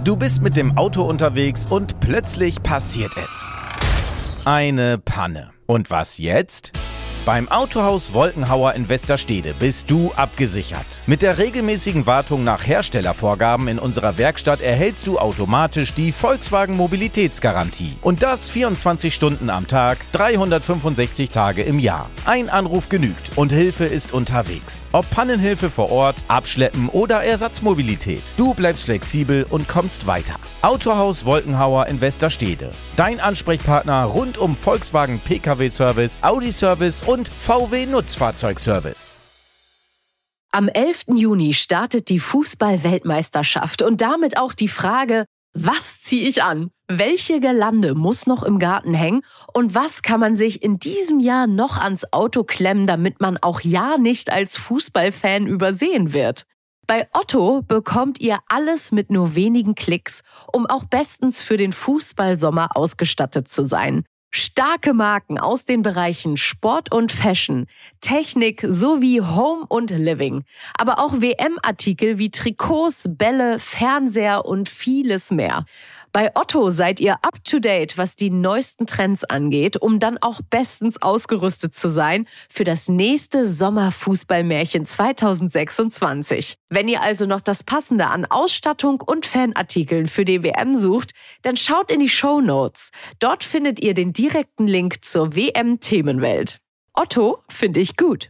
Du bist mit dem Auto unterwegs und plötzlich passiert es. Eine Panne. Und was jetzt? Beim Autohaus Wolkenhauer in Westerstede bist du abgesichert. Mit der regelmäßigen Wartung nach Herstellervorgaben in unserer Werkstatt erhältst du automatisch die Volkswagen Mobilitätsgarantie. Und das 24 Stunden am Tag, 365 Tage im Jahr. Ein Anruf genügt und Hilfe ist unterwegs. Ob Pannenhilfe vor Ort, Abschleppen oder Ersatzmobilität. Du bleibst flexibel und kommst weiter. Autohaus Wolkenhauer in Westerstede. Dein Ansprechpartner rund um Volkswagen Pkw-Service, Audi-Service und VW-Nutzfahrzeugservice. Am 11. Juni startet die Fußball-Weltmeisterschaft und damit auch die Frage, was ziehe ich an? Welche Girlande muss noch im Garten hängen? Und was kann man sich in diesem Jahr noch ans Auto klemmen, damit man auch ja nicht als Fußballfan übersehen wird? Bei Otto bekommt ihr alles mit nur wenigen Klicks, um auch bestens für den Fußballsommer ausgestattet zu sein. Starke Marken aus den Bereichen Sport und Fashion, Technik sowie Home und Living. Aber auch WM-Artikel wie Trikots, Bälle, Fernseher und vieles mehr. Bei Otto seid ihr up to date, was die neuesten Trends angeht, um dann auch bestens ausgerüstet zu sein für das nächste Sommerfußballmärchen 2026. Wenn ihr also noch das Passende an Ausstattung und Fanartikeln für die WM sucht, dann schaut in die Shownotes. Dort findet ihr den direkten Link zur WM-Themenwelt. Otto finde ich gut.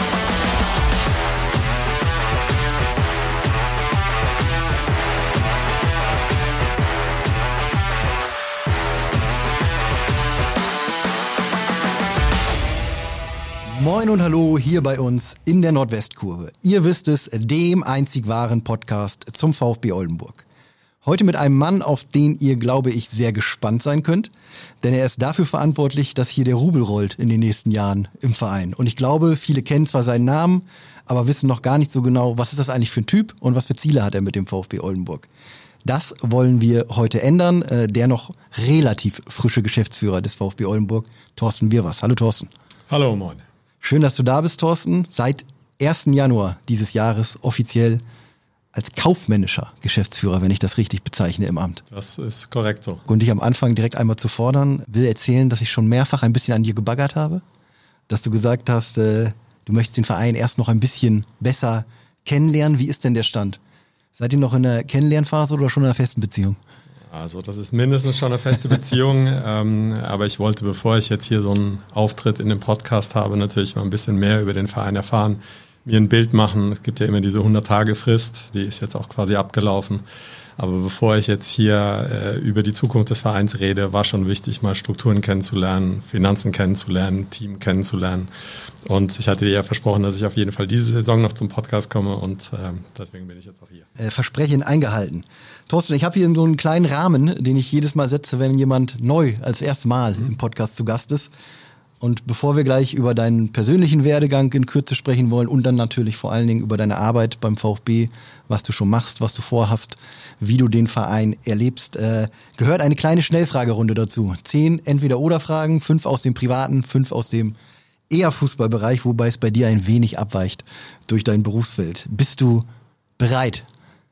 Moin und hallo hier bei uns in der Nordwestkurve. Ihr wisst es, dem einzig wahren Podcast zum VfB Oldenburg. Heute mit einem Mann, auf den ihr, glaube ich, sehr gespannt sein könnt. Denn er ist dafür verantwortlich, dass hier der Rubel rollt in den nächsten Jahren im Verein. Und ich glaube, viele kennen zwar seinen Namen, aber wissen noch gar nicht so genau, was ist das eigentlich für ein Typ und was für Ziele hat er mit dem VfB Oldenburg. Das wollen wir heute ändern. Der noch relativ frische Geschäftsführer des VfB Oldenburg, Thorsten Wirwas. Hallo Thorsten. Hallo, moin. Schön, dass du da bist, Thorsten. Seit 1. Januar dieses Jahres offiziell als kaufmännischer Geschäftsführer, wenn ich das richtig bezeichne, im Amt. Das ist korrekt so. Und dich am Anfang direkt einmal zu fordern, will erzählen, dass ich schon mehrfach ein bisschen an dir gebaggert habe. Dass du gesagt hast, du möchtest den Verein erst noch ein bisschen besser kennenlernen. Wie ist denn der Stand? Seid ihr noch in der Kennenlernphase oder schon in einer festen Beziehung? Also das ist mindestens schon eine feste Beziehung, aber ich wollte, bevor ich jetzt hier so einen Auftritt in dem Podcast habe, natürlich mal ein bisschen mehr über den Verein erfahren, mir ein Bild machen. Es gibt ja immer diese 100-Tage-Frist, die ist jetzt auch quasi abgelaufen. Aber bevor ich jetzt hier über die Zukunft des Vereins rede, war schon wichtig, mal Strukturen kennenzulernen, Finanzen kennenzulernen, Team kennenzulernen. Und ich hatte dir ja versprochen, dass ich auf jeden Fall diese Saison noch zum Podcast komme und deswegen bin ich jetzt auch hier. Versprechen eingehalten. Thorsten, ich habe hier so einen kleinen Rahmen, den ich jedes Mal setze, wenn jemand neu als erstes Mal im Podcast zu Gast ist. Und bevor wir gleich über deinen persönlichen Werdegang in Kürze sprechen wollen und dann natürlich vor allen Dingen über deine Arbeit beim VfB, was du schon machst, was du vorhast, wie du den Verein erlebst, gehört eine kleine Schnellfragerunde dazu. 10 Entweder-oder-Fragen, 5 aus dem privaten, 5 aus dem eher Fußballbereich, wobei es bei dir ein wenig abweicht durch dein Berufsfeld. Bist du bereit?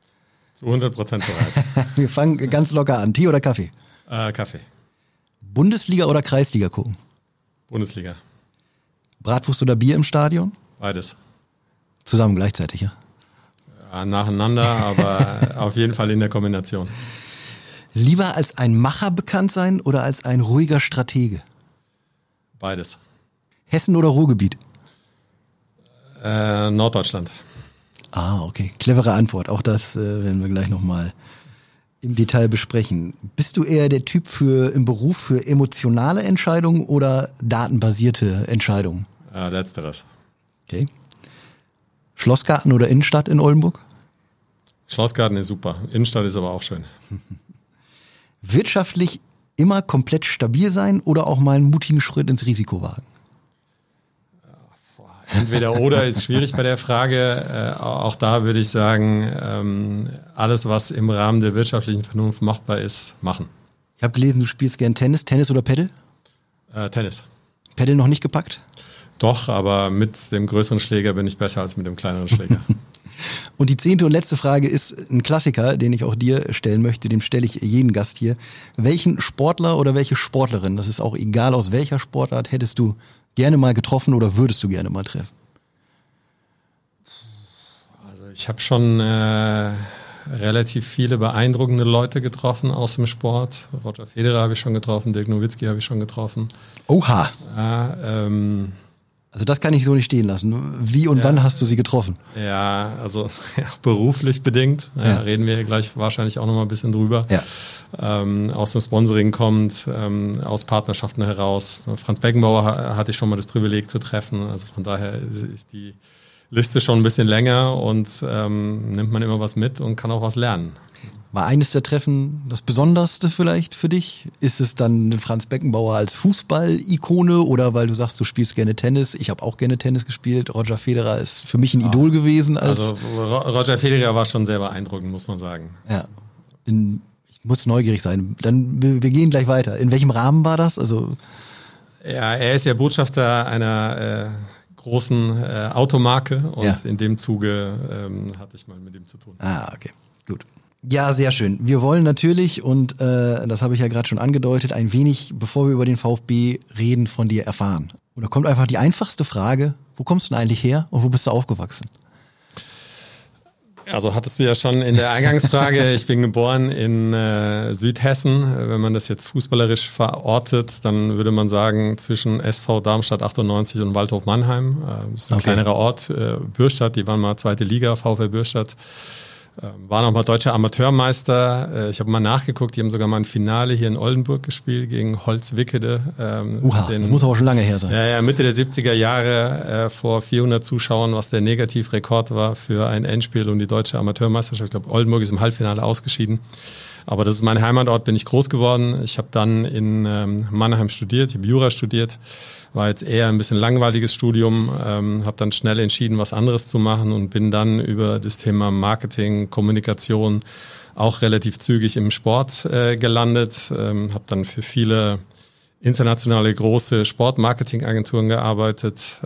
Zu 100% bereit. Wir fangen ganz locker an. Tee oder Kaffee? Kaffee. Bundesliga oder Kreisliga gucken? Bundesliga. Bratwurst oder Bier im Stadion? Beides. Zusammen gleichzeitig, ja? Ja, nacheinander, aber auf jeden Fall in der Kombination. Lieber als ein Macher bekannt sein oder als ein ruhiger Stratege? Beides. Hessen oder Ruhrgebiet? Norddeutschland. Ah, okay. Clevere Antwort. Auch das werden wir gleich nochmal im Detail besprechen. Bist du eher der Typ im Beruf für emotionale Entscheidungen oder datenbasierte Entscheidungen? Letzteres. Okay. Schlossgarten oder Innenstadt in Oldenburg? Schlossgarten ist super. Innenstadt ist aber auch schön. Wirtschaftlich immer komplett stabil sein oder auch mal einen mutigen Schritt ins Risiko wagen? Entweder oder ist schwierig bei der Frage. Auch da würde ich sagen, alles, was im Rahmen der wirtschaftlichen Vernunft machbar ist, machen. Ich habe gelesen, du spielst gern Tennis. Tennis oder Paddel? Tennis. Paddel noch nicht gepackt? Doch, aber mit dem größeren Schläger bin ich besser als mit dem kleineren Schläger. Und die 10. und letzte Frage ist ein Klassiker, den ich auch dir stellen möchte, dem stelle ich jeden Gast hier. Welchen Sportler oder welche Sportlerin, das ist auch egal aus welcher Sportart, hättest du gerne mal getroffen oder würdest du gerne mal treffen? Also ich habe schon relativ viele beeindruckende Leute getroffen aus dem Sport. Roger Federer habe ich schon getroffen, Dirk Nowitzki habe ich schon getroffen. Oha! Ja, also das kann ich so nicht stehen lassen. Wie und wann hast du sie getroffen? Ja, also beruflich bedingt. Ja. Reden wir gleich wahrscheinlich auch noch mal ein bisschen drüber. Ja. Aus dem Sponsoring kommt, aus Partnerschaften heraus. Franz Beckenbauer hatte ich schon mal das Privileg zu treffen. Also von daher ist die Liste schon ein bisschen länger und nimmt man immer was mit und kann auch was lernen. War eines der Treffen das Besonderste vielleicht für dich? Ist es dann Franz Beckenbauer als Fußball-Ikone oder weil du sagst, du spielst gerne Tennis? Ich habe auch gerne Tennis gespielt. Roger Federer ist für mich ein Idol gewesen. Also Roger Federer war schon sehr beeindruckend, muss man sagen. Ja, ich muss neugierig sein. Dann wir gehen gleich weiter. In welchem Rahmen war das? Also ja, er ist ja Botschafter einer großen Automarke und in dem Zuge hatte ich mal mit ihm zu tun. Ah, okay, gut. Ja, sehr schön. Wir wollen natürlich, und das habe ich ja gerade schon angedeutet, ein wenig, bevor wir über den VfB reden, von dir erfahren. Und da kommt einfach die einfachste Frage, wo kommst du denn eigentlich her und wo bist du aufgewachsen? Also hattest du ja schon in der Eingangsfrage, ich bin geboren in Südhessen. Wenn man das jetzt fußballerisch verortet, dann würde man sagen zwischen SV Darmstadt 98 und Waldhof Mannheim. Das ist ein kleinerer Ort, Bürstadt, die waren mal 2. Liga, VfL Bürstadt. War noch mal deutscher Amateurmeister. Ich habe mal nachgeguckt, die haben sogar mal ein Finale hier in Oldenburg gespielt gegen Holzwickede. Das muss aber schon lange her sein. Ja, Mitte der 70er Jahre vor 400 Zuschauern, was der Negativrekord war für ein Endspiel und die deutsche Amateurmeisterschaft. Ich glaube, Oldenburg ist im Halbfinale ausgeschieden. Aber das ist mein Heimatort, bin ich groß geworden. Ich habe dann in Mannheim studiert, ich habe Jura studiert. War jetzt eher ein bisschen langweiliges Studium, habe dann schnell entschieden, was anderes zu machen und bin dann über das Thema Marketing, Kommunikation auch relativ zügig im Sport gelandet. Habe dann für viele internationale große Sportmarketingagenturen gearbeitet,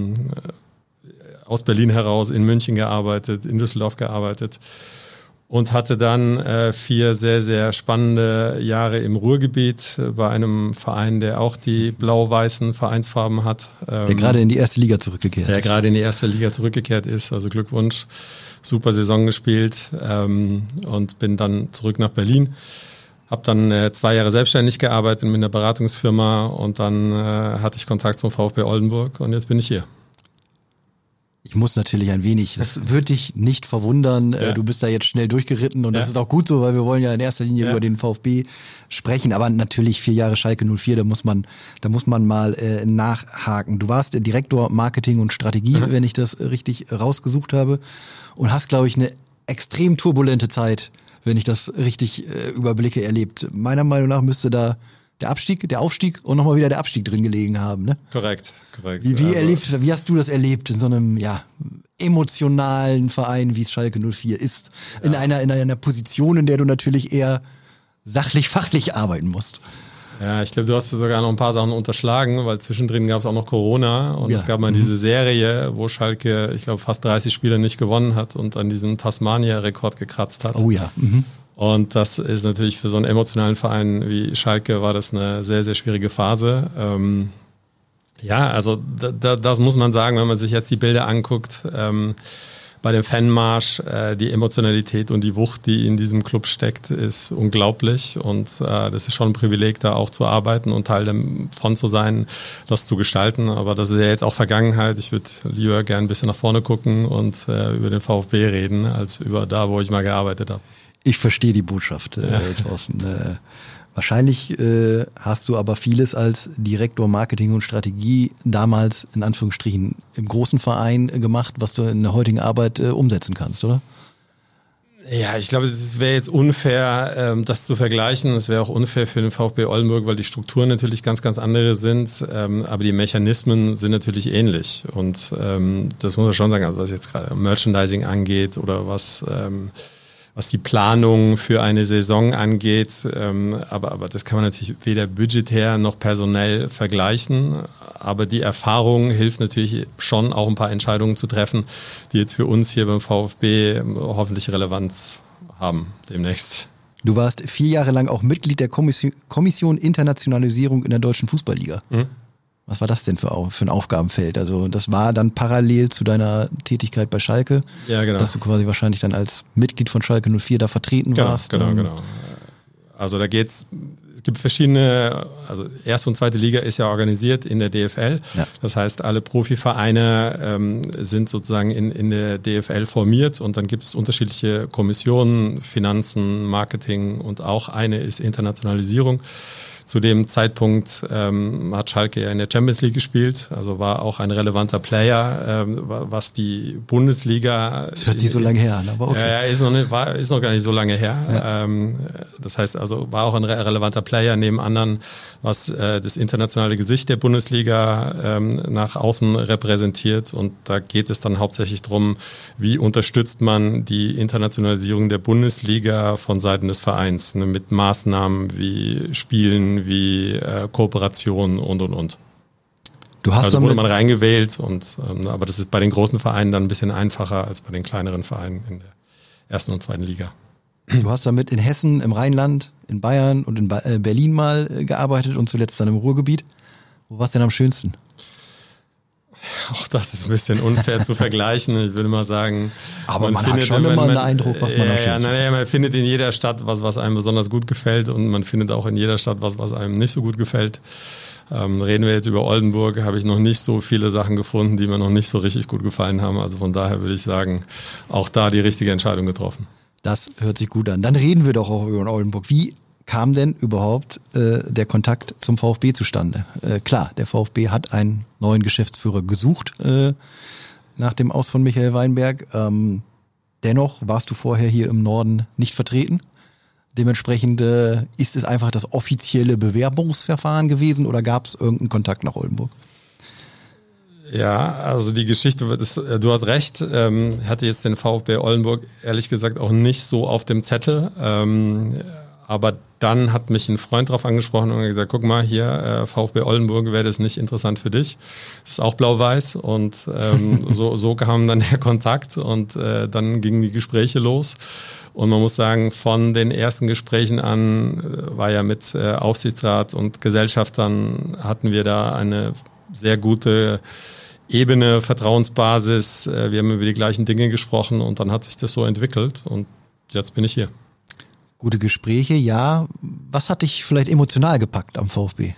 aus Berlin heraus in München gearbeitet, in Düsseldorf gearbeitet. Und hatte dann 4 sehr, sehr spannende Jahre im Ruhrgebiet bei einem Verein, der auch die blau-weißen Vereinsfarben hat. Der gerade in die erste Liga zurückgekehrt ist. Der gerade in die erste Liga zurückgekehrt ist. Also Glückwunsch, super Saison gespielt und bin dann zurück nach Berlin. Habe dann 2 Jahre selbstständig gearbeitet mit einer Beratungsfirma und dann hatte ich Kontakt zum VfB Oldenburg und jetzt bin ich hier. Ich muss natürlich ein wenig, das wird dich nicht verwundern, du bist da jetzt schnell durchgeritten und das ist auch gut so, weil wir wollen ja in erster Linie über den VfB sprechen, aber natürlich 4 Jahre Schalke 04, da muss man mal nachhaken. Du warst Direktor Marketing und Strategie, wenn ich das richtig rausgesucht habe und hast, glaube ich, eine extrem turbulente Zeit, wenn ich das richtig überblicke, erlebt. Meiner Meinung nach müsste da der Aufstieg und nochmal wieder der Abstieg drin gelegen haben, ne? Korrekt. Wie hast du das erlebt in so einem, emotionalen Verein, wie es Schalke 04 ist? Ja. In einer Position, in der du natürlich eher sachlich-fachlich arbeiten musst. Ja, ich glaube, du hast sogar noch ein paar Sachen unterschlagen, weil zwischendrin gab es auch noch Corona und es gab mal diese Serie, wo Schalke, ich glaube, fast 30 Spiele nicht gewonnen hat und an diesem Tasmania-Rekord gekratzt hat. Oh ja. Und das ist natürlich für so einen emotionalen Verein wie Schalke war das eine sehr, sehr schwierige Phase. Also das muss man sagen, wenn man sich jetzt die Bilder anguckt, bei dem Fanmarsch, die Emotionalität und die Wucht, die in diesem Club steckt, ist unglaublich und das ist schon ein Privileg, da auch zu arbeiten und Teil davon zu sein, das zu gestalten. Aber das ist ja jetzt auch Vergangenheit. Ich würde lieber gern ein bisschen nach vorne gucken und über den VfB reden, als über da, wo ich mal gearbeitet habe. Ich verstehe die Botschaft, Thorsten. Wahrscheinlich hast du aber vieles als Direktor Marketing und Strategie damals in Anführungsstrichen im großen Verein gemacht, was du in der heutigen Arbeit umsetzen kannst, oder? Ja, ich glaube, es wäre jetzt unfair, das zu vergleichen. Es wäre auch unfair für den VfB Oldenburg, weil die Strukturen natürlich ganz, ganz andere sind. Aber die Mechanismen sind natürlich ähnlich. Und das muss man schon sagen, also was jetzt gerade Merchandising angeht oder was die Planung für eine Saison angeht. Aber das kann man natürlich weder budgetär noch personell vergleichen. Aber die Erfahrung hilft natürlich schon, auch ein paar Entscheidungen zu treffen, die jetzt für uns hier beim VfB hoffentlich Relevanz haben demnächst. Du warst 4 Jahre lang auch Mitglied der Kommission Internationalisierung in der Deutschen Fußballliga. Was war das denn für ein Aufgabenfeld? Also das war dann parallel zu deiner Tätigkeit bei Schalke, ja, genau. Dass du quasi wahrscheinlich dann als Mitglied von Schalke 04 da vertreten warst. Genau. Also es gibt verschiedene, also erste und zweite Liga ist ja organisiert in der DFL. Ja. Das heißt, alle Profivereine sind sozusagen in der DFL formiert und dann gibt es unterschiedliche Kommissionen, Finanzen, Marketing und auch eine ist Internationalisierung. Zu dem Zeitpunkt hat Schalke ja in der Champions League gespielt, also war auch ein relevanter Player, was die Bundesliga... Das hört sich so lange her an, aber okay. Ist noch gar nicht so lange her. Ja. Das heißt also, war auch ein relevanter Player neben anderen, was das internationale Gesicht der Bundesliga nach außen repräsentiert. Und da geht es dann hauptsächlich darum, wie unterstützt man die Internationalisierung der Bundesliga von Seiten des Vereins, ne, mit Maßnahmen wie Spielen, wie Kooperation und. Du hast also wurde man reingewählt aber das ist bei den großen Vereinen dann ein bisschen einfacher als bei den kleineren Vereinen in der ersten und zweiten Liga. Du hast damit in Hessen, im Rheinland, in Bayern und in Berlin mal gearbeitet und zuletzt dann im Ruhrgebiet. Wo war es denn am schönsten? Auch das ist ein bisschen unfair zu vergleichen. Ich würde mal sagen, aber man findet, hat schon immer einen Eindruck, was man am schönsten findet. Man findet in jeder Stadt was einem besonders gut gefällt und man findet auch in jeder Stadt was einem nicht so gut gefällt. Reden wir jetzt über Oldenburg, habe ich noch nicht so viele Sachen gefunden, die mir noch nicht so richtig gut gefallen haben. Also von daher würde ich sagen, auch da die richtige Entscheidung getroffen. Das hört sich gut an. Dann reden wir doch auch über Oldenburg. Wie kam denn überhaupt der Kontakt zum VfB zustande? Klar, der VfB hat einen neuen Geschäftsführer gesucht nach dem Aus von Michael Weinberg. Dennoch warst du vorher hier im Norden nicht vertreten. Dementsprechend ist es einfach das offizielle Bewerbungsverfahren gewesen oder gab es irgendeinen Kontakt nach Oldenburg? Ja, also die Geschichte, du hast recht, hatte jetzt den VfB Oldenburg ehrlich gesagt auch nicht so auf dem Zettel. Aber dann hat mich ein Freund drauf angesprochen und gesagt, guck mal hier, VfB Oldenburg, wäre das nicht interessant für dich? Das ist auch blau-weiß und so kam dann der Kontakt und dann gingen die Gespräche los. Und man muss sagen, von den ersten Gesprächen an war ja mit Aufsichtsrat und Gesellschaftern hatten wir da eine sehr gute Ebene, Vertrauensbasis. Wir haben über die gleichen Dinge gesprochen und dann hat sich das so entwickelt und jetzt bin ich hier. Gute Gespräche, ja. Was hat dich vielleicht emotional gepackt am VfB?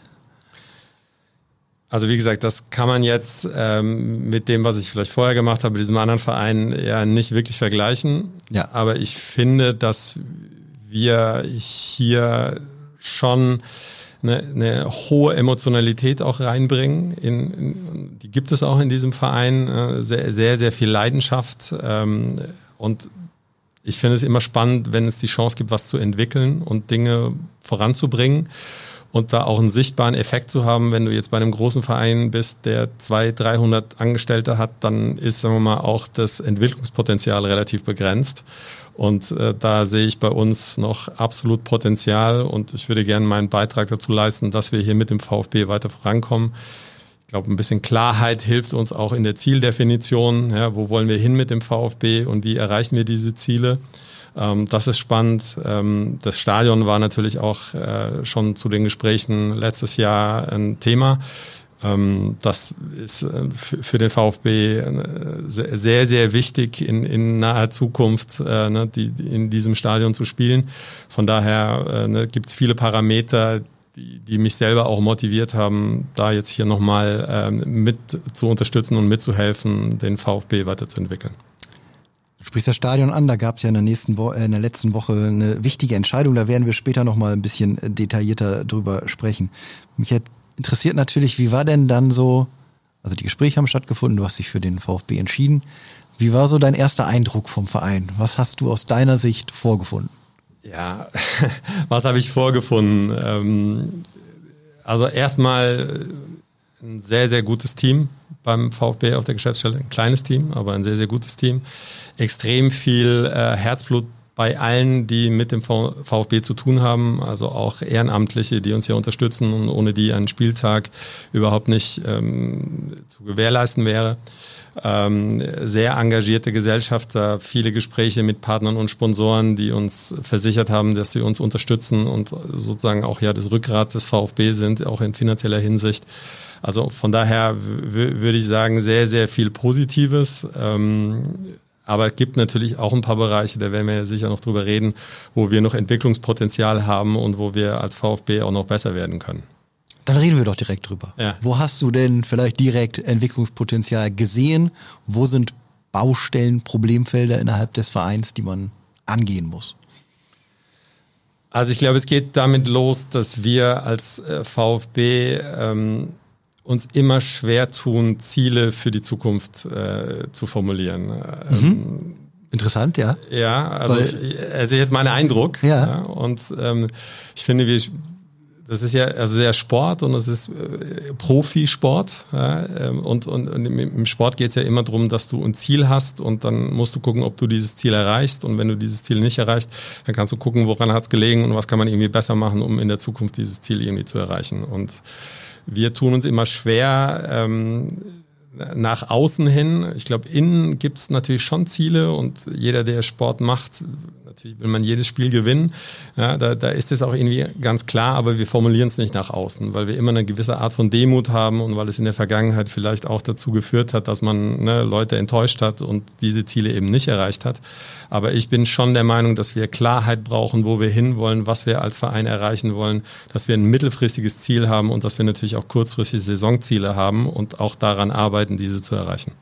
Also wie gesagt, das kann man jetzt mit dem, was ich vielleicht vorher gemacht habe, mit diesem anderen Verein ja nicht wirklich vergleichen. Ja. Aber ich finde, dass wir hier schon eine hohe Emotionalität auch reinbringen. Die gibt es auch in diesem Verein. Sehr, sehr, sehr viel Leidenschaft. Und ich finde es immer spannend, wenn es die Chance gibt, was zu entwickeln und Dinge voranzubringen und da auch einen sichtbaren Effekt zu haben. Wenn du jetzt bei einem großen Verein bist, der 200-300 Angestellte hat, dann ist, sagen wir mal, auch das Entwicklungspotenzial relativ begrenzt. Und da sehe ich bei uns noch absolut Potenzial und ich würde gerne meinen Beitrag dazu leisten, dass wir hier mit dem VfB weiter vorankommen. Ich glaube, ein bisschen Klarheit hilft uns auch in der Zieldefinition. Ja, wo wollen wir hin mit dem VfB und wie erreichen wir diese Ziele? Das ist spannend. Das Stadion war natürlich auch schon zu den Gesprächen letztes Jahr ein Thema. Das ist für den VfB sehr, sehr wichtig in naher Zukunft, in diesem Stadion zu spielen. Von daher gibt es viele Parameter, die mich selber auch motiviert haben, da jetzt hier nochmal mit zu unterstützen und mitzuhelfen, den VfB weiterzuentwickeln. Du sprichst das Stadion an, da gab es ja in der letzten Woche eine wichtige Entscheidung, da werden wir später nochmal ein bisschen detaillierter drüber sprechen. Mich interessiert natürlich, wie war denn dann so, also die Gespräche haben stattgefunden, du hast dich für den VfB entschieden. Wie war so dein erster Eindruck vom Verein? Was hast du aus deiner Sicht vorgefunden? Ja, was habe ich vorgefunden? Also erstmal ein sehr, sehr gutes Team beim VfB auf der Geschäftsstelle. Ein kleines Team, aber ein sehr, sehr gutes Team. Extrem viel Herzblut bei allen, die mit dem VfB zu tun haben, also auch Ehrenamtliche, die uns hier unterstützen und ohne die ein Spieltag überhaupt nicht zu gewährleisten wäre. Sehr engagierte Gesellschafter, viele Gespräche mit Partnern und Sponsoren, die uns versichert haben, dass sie uns unterstützen und sozusagen auch ja das Rückgrat des VfB sind, auch in finanzieller Hinsicht. Also von daher würde ich sagen, sehr, sehr viel Positives. Aber es gibt natürlich auch ein paar Bereiche, da werden wir ja sicher noch drüber reden, wo wir noch Entwicklungspotenzial haben und wo wir als VfB auch noch besser werden können. Dann reden wir doch direkt drüber. Ja. Wo hast du denn vielleicht direkt Entwicklungspotenzial gesehen? Wo sind Baustellen, Problemfelder innerhalb des Vereins, die man angehen muss? Also ich glaube, es geht damit los, dass wir als VfB uns immer schwer tun, Ziele für die Zukunft zu formulieren. Interessant, ja. Ja, also ist jetzt mein Eindruck. Ja. Und ich finde, das ist ja also sehr Sport und es ist Profisport. Und im Sport geht es ja immer darum, dass du ein Ziel hast und dann musst du gucken, ob du dieses Ziel erreichst. Und wenn du dieses Ziel nicht erreichst, dann kannst du gucken, woran hat es gelegen und was kann man irgendwie besser machen, um in der Zukunft dieses Ziel irgendwie zu erreichen. Und wir tun uns immer schwer nach außen hin. Ich glaube, innen gibt es natürlich schon Ziele und jeder, der Sport macht, natürlich will man jedes Spiel gewinnen. Ja, da ist es auch irgendwie ganz klar, aber wir formulieren es nicht nach außen, weil wir immer eine gewisse Art von Demut haben und weil es in der Vergangenheit vielleicht auch dazu geführt hat, dass man Leute enttäuscht hat und diese Ziele eben nicht erreicht hat. Aber ich bin schon der Meinung, dass wir Klarheit brauchen, wo wir hinwollen, was wir als Verein erreichen wollen, dass wir ein mittelfristiges Ziel haben und dass wir natürlich auch kurzfristige Saisonziele haben und auch daran arbeiten, diese zu erreichen.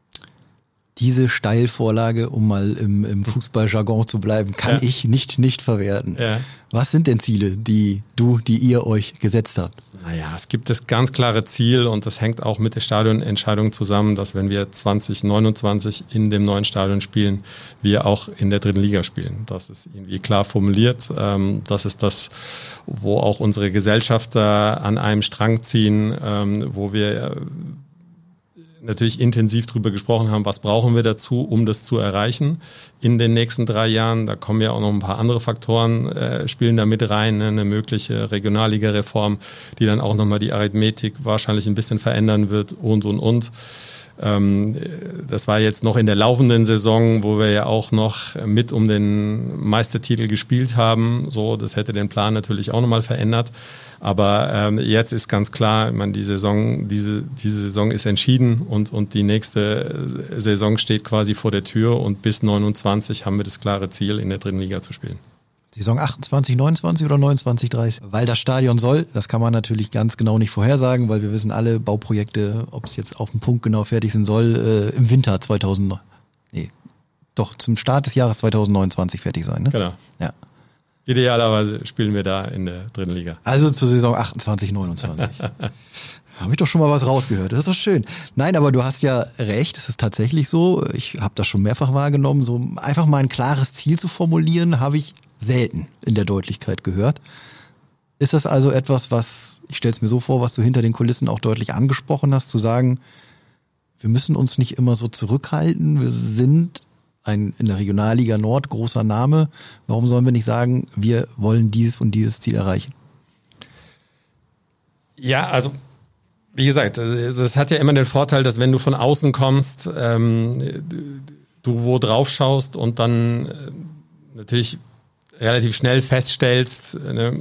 Diese Steilvorlage, um mal im Fußballjargon zu bleiben, kann ich nicht verwerten. Ja. Was sind denn Ziele, die ihr euch gesetzt habt? Naja, es gibt das ganz klare Ziel und das hängt auch mit der Stadionentscheidung zusammen, dass wenn wir 2029 in dem neuen Stadion spielen, wir auch in der dritten Liga spielen. Das ist irgendwie klar formuliert. Das ist das, wo auch unsere Gesellschafter an einem Strang ziehen, wo wir natürlich intensiv drüber gesprochen haben, was brauchen wir dazu, um das zu erreichen in den nächsten 3 Jahren. Da kommen ja auch noch ein paar andere Faktoren, spielen da mit rein, eine mögliche Regionalliga-Reform, die dann auch nochmal die Arithmetik wahrscheinlich ein bisschen verändern wird und. Das war jetzt noch in der laufenden Saison, wo wir ja auch noch mit um den Meistertitel gespielt haben. So, das hätte den Plan natürlich auch nochmal verändert. Aber jetzt ist ganz klar, ich meine, diese Saison ist entschieden und die nächste Saison steht quasi vor der Tür und bis 29 haben wir das klare Ziel, in der dritten Liga zu spielen. Saison 28, 29 oder 29, 30? Weil das Stadion soll, das kann man natürlich ganz genau nicht vorhersagen, weil wir wissen alle Bauprojekte, ob es jetzt auf den Punkt genau fertig sein soll, im Winter zum Start des Jahres 2029 fertig sein. Ne? Genau. Ja. Idealerweise spielen wir da in der dritten Liga. Also zur Saison 28, 29. Habe ich doch schon mal was rausgehört. Das ist doch schön. Nein, aber du hast ja recht. Es ist tatsächlich so. Ich habe das schon mehrfach wahrgenommen. So einfach mal ein klares Ziel zu formulieren, habe ich selten in der Deutlichkeit gehört. Ist das also etwas, was, ich stelle es mir so vor, was du hinter den Kulissen auch deutlich angesprochen hast, zu sagen, wir müssen uns nicht immer so zurückhalten. Wir sind in der Regionalliga Nord großer Name. Warum sollen wir nicht sagen, wir wollen dieses und dieses Ziel erreichen? Ja, also wie gesagt, es hat ja immer den Vorteil, dass wenn du von außen kommst, du wo drauf schaust und dann natürlich relativ schnell feststellst,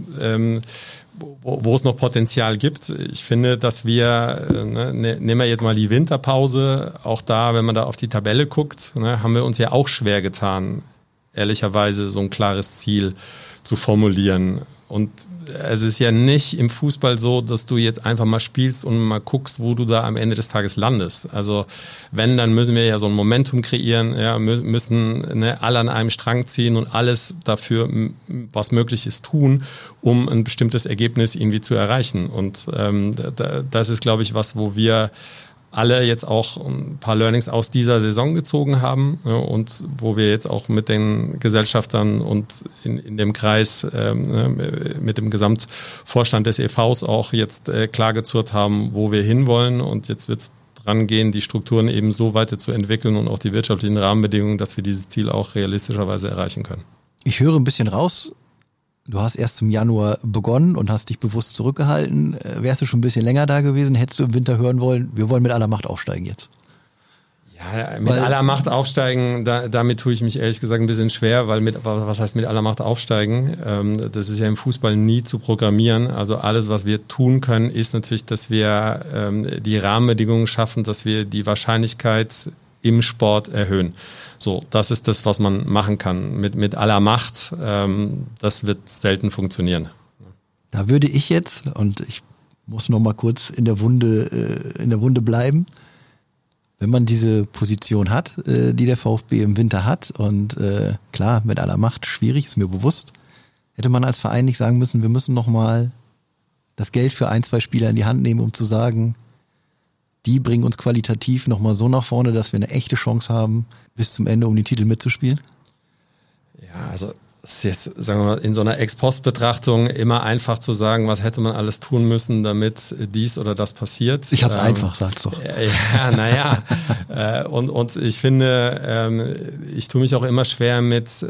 wo es noch Potenzial gibt. Ich finde, dass wir, nehmen wir jetzt mal die Winterpause, auch da, wenn man da auf die Tabelle guckt, haben wir uns ja auch schwer getan, ehrlicherweise so ein klares Ziel zu formulieren. Und es ist ja nicht im Fußball so, dass du jetzt einfach mal spielst und mal guckst, wo du da am Ende des Tages landest. Also wenn, dann müssen wir ja so ein Momentum kreieren, ja, müssen alle an einem Strang ziehen und alles dafür, was möglich ist, tun, um ein bestimmtes Ergebnis irgendwie zu erreichen. Und das ist, glaube ich, was, wo wir alle jetzt auch ein paar Learnings aus dieser Saison gezogen haben, ja, und wo wir jetzt auch mit den Gesellschaftern und in dem Kreis mit dem Gesamtvorstand des EVs auch jetzt klargezurrt haben, wo wir hinwollen, und jetzt wird es dran gehen, die Strukturen eben so weiter zu entwickeln und auch die wirtschaftlichen Rahmenbedingungen, dass wir dieses Ziel auch realistischerweise erreichen können. Ich höre ein bisschen raus, du hast erst im Januar begonnen und hast dich bewusst zurückgehalten. Wärst du schon ein bisschen länger da gewesen, hättest du im Winter hören wollen, wir wollen mit aller Macht aufsteigen jetzt. Ja, mit aller Macht aufsteigen, damit tue ich mich ehrlich gesagt ein bisschen schwer, weil was heißt mit aller Macht aufsteigen? Das ist ja im Fußball nie zu programmieren. Also alles, was wir tun können, ist natürlich, dass wir die Rahmenbedingungen schaffen, dass wir die Wahrscheinlichkeit im Sport erhöhen. So, das ist das, was man machen kann. Mit aller Macht, das wird selten funktionieren. Da würde ich jetzt, und ich muss noch mal kurz in der Wunde bleiben, wenn man diese Position hat, die der VfB im Winter hat, und klar, mit aller Macht schwierig, ist mir bewusst, hätte man als Verein nicht sagen müssen, wir müssen noch mal das Geld für 1, 2 Spieler in die Hand nehmen, um zu sagen, die bringen uns qualitativ noch mal so nach vorne, dass wir eine echte Chance haben, bis zum Ende um den Titel mitzuspielen? Ja, also es ist jetzt, sagen wir mal, in so einer Ex-Post-Betrachtung immer einfach zu sagen, was hätte man alles tun müssen, damit dies oder das passiert. Ich hab's einfach, sag's doch. Ja, naja. Und ich finde, ich tue mich auch immer schwer mit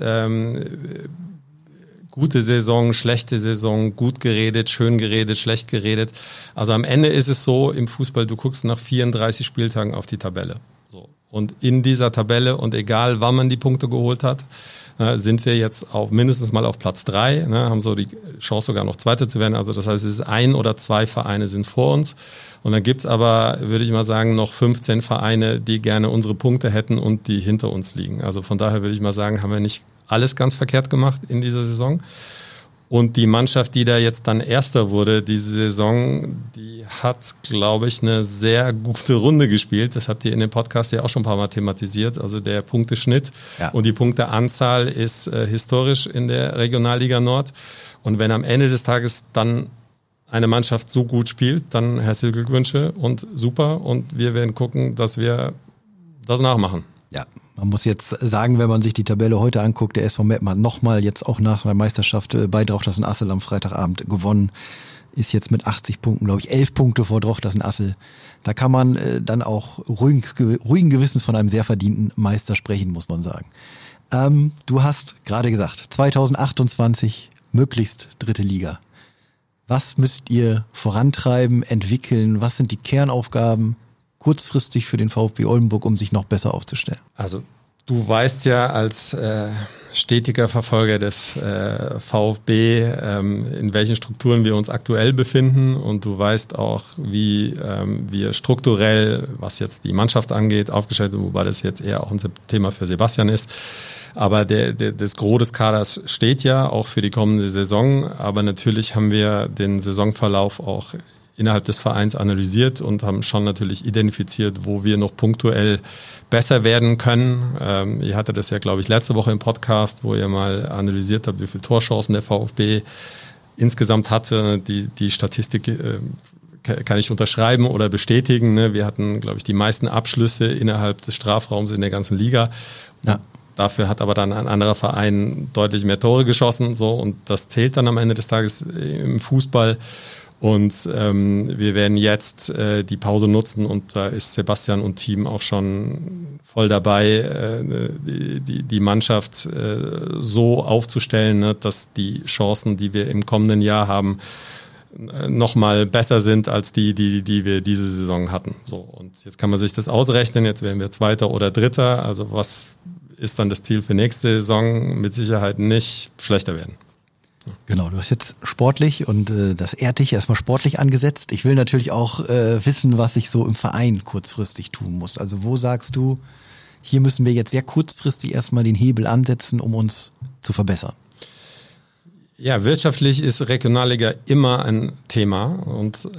gute Saison, schlechte Saison, gut geredet, schön geredet, schlecht geredet. Also am Ende ist es so im Fußball, du guckst nach 34 Spieltagen auf die Tabelle. So. Und in dieser Tabelle, und egal wann man die Punkte geholt hat, sind wir jetzt mindestens mal auf Platz 3, haben so die Chance sogar noch Zweiter zu werden. Also das heißt, es ist 1 oder 2 Vereine sind vor uns. Und dann gibt's aber, würde ich mal sagen, noch 15 Vereine, die gerne unsere Punkte hätten und die hinter uns liegen. Also von daher würde ich mal sagen, haben wir nicht alles ganz verkehrt gemacht in dieser Saison. Und die Mannschaft, die da jetzt dann Erster wurde, diese Saison, die hat, glaube ich, eine sehr gute Runde gespielt. Das habt ihr in dem Podcast ja auch schon ein paar Mal thematisiert. Also der Punkteschnitt und die Punkteanzahl ist historisch in der Regionalliga Nord. Und wenn am Ende des Tages dann eine Mannschaft so gut spielt, dann herzliche Glückwünsche und super. Und wir werden gucken, dass wir das nachmachen. Ja, man muss jetzt sagen, wenn man sich die Tabelle heute anguckt, der SV Meppen hat nochmal jetzt auch nach der Meisterschaft bei Drochtersen-Assel am Freitagabend gewonnen. Ist jetzt mit 80 Punkten, glaube ich, 11 Punkte vor Drochtersen-Assel. Da kann man dann auch ruhigen Gewissens von einem sehr verdienten Meister sprechen, muss man sagen. Du hast gerade gesagt, 2028 möglichst 3. Liga. Was müsst ihr vorantreiben, entwickeln? Was sind die Kernaufgaben kurzfristig für den VfB Oldenburg, um sich noch besser aufzustellen? Also du weißt ja als stetiger Verfolger des VfB, in welchen Strukturen wir uns aktuell befinden, und du weißt auch, wie wir strukturell, was jetzt die Mannschaft angeht, aufgestellt sind, wobei das jetzt eher auch ein Thema für Sebastian ist. Aber das Gros des Kaders steht ja auch für die kommende Saison, aber natürlich haben wir den Saisonverlauf auch innerhalb des Vereins analysiert und haben schon natürlich identifiziert, wo wir noch punktuell besser werden können. Ihr hattet das ja, glaube ich, letzte Woche im Podcast, wo ihr mal analysiert habt, wie viele Torchancen der VfB insgesamt hatte. Die Statistik kann ich unterschreiben oder bestätigen. Ne? Wir hatten, glaube ich, die meisten Abschlüsse innerhalb des Strafraums in der ganzen Liga. Ja. Dafür hat aber dann ein anderer Verein deutlich mehr Tore geschossen. So, und das zählt dann am Ende des Tages im Fußball. Und wir werden jetzt die Pause nutzen, und da ist Sebastian und Team auch schon voll dabei, die Mannschaft so aufzustellen, ne, dass die Chancen, die wir im kommenden Jahr haben, nochmal besser sind als die wir diese Saison hatten. So, und jetzt kann man sich das ausrechnen, jetzt werden wir Zweiter oder Dritter. Also was ist dann das Ziel für nächste Saison? Mit Sicherheit nicht schlechter werden. Genau, du hast jetzt sportlich und das ehrt dich erstmal sportlich angesetzt. Ich will natürlich auch wissen, was ich so im Verein kurzfristig tun muss. Also wo sagst du, hier müssen wir jetzt sehr kurzfristig erstmal den Hebel ansetzen, um uns zu verbessern? Ja, wirtschaftlich ist Regionalliga immer ein Thema. Und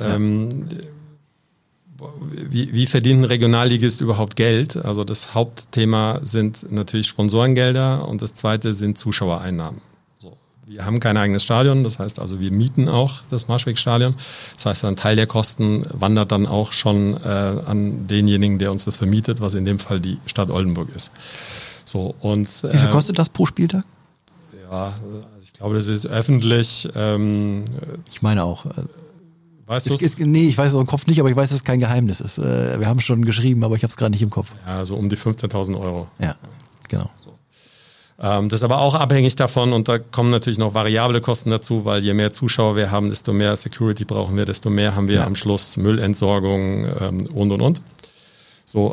wie verdient ein Regionalligist überhaupt Geld? Also das Hauptthema sind natürlich Sponsorengelder und das zweite sind Zuschauereinnahmen. Wir haben kein eigenes Stadion, das heißt also, wir mieten auch das Marschweg-Stadion. Das heißt, ein Teil der Kosten wandert dann auch schon an denjenigen, der uns das vermietet, was in dem Fall die Stadt Oldenburg ist. So, und wie viel kostet das pro Spieltag? Ja, also ich glaube, das ist öffentlich. Ich meine auch. Weißt du es? Nee, ich weiß es im Kopf nicht, aber ich weiß, dass es kein Geheimnis ist. Wir haben schon geschrieben, aber ich habe es gerade nicht im Kopf. Ja, so um die 15.000 Euro. Ja, genau. Das ist aber auch abhängig davon und da kommen natürlich noch variable Kosten dazu, weil je mehr Zuschauer wir haben, desto mehr Security brauchen wir, desto mehr haben wir am Schluss Müllentsorgung und. So,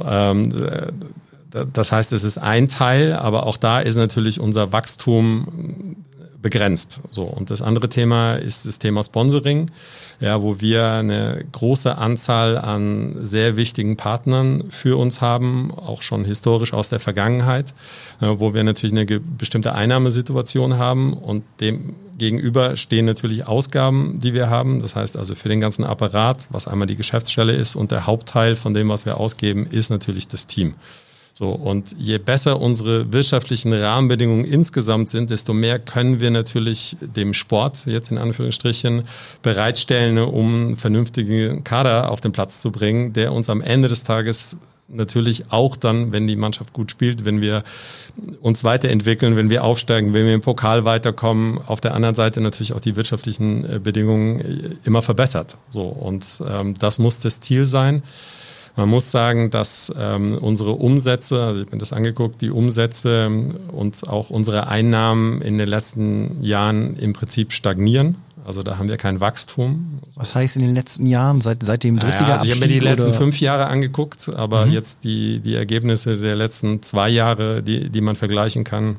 das heißt, es ist ein Teil, aber auch da ist natürlich unser Wachstum begrenzt. So, und das andere Thema ist das Thema Sponsoring, ja, wo wir eine große Anzahl an sehr wichtigen Partnern für uns haben, auch schon historisch aus der Vergangenheit, wo wir natürlich eine bestimmte Einnahmesituation haben und dem gegenüber stehen natürlich Ausgaben, die wir haben. Das heißt also für den ganzen Apparat, was einmal die Geschäftsstelle ist und der Hauptteil von dem, was wir ausgeben, ist natürlich das Team. So, und je besser unsere wirtschaftlichen Rahmenbedingungen insgesamt sind, desto mehr können wir natürlich dem Sport, jetzt in Anführungsstrichen, bereitstellen, um einen vernünftigen Kader auf den Platz zu bringen, der uns am Ende des Tages natürlich auch dann, wenn die Mannschaft gut spielt, wenn wir uns weiterentwickeln, wenn wir aufsteigen, wenn wir im Pokal weiterkommen, auf der anderen Seite natürlich auch die wirtschaftlichen Bedingungen immer verbessert. So, und das muss das Ziel sein. Man muss sagen, dass unsere Umsätze, also ich habe mir das angeguckt, die Umsätze und auch unsere Einnahmen in den letzten Jahren im Prinzip stagnieren. Also da haben wir kein Wachstum. Was heißt in den letzten Jahren, seit dem Drittliga-Abstieg? Also ich habe mir die letzten 5 Jahre angeguckt, aber jetzt die Ergebnisse der letzten 2 Jahre, die man vergleichen kann,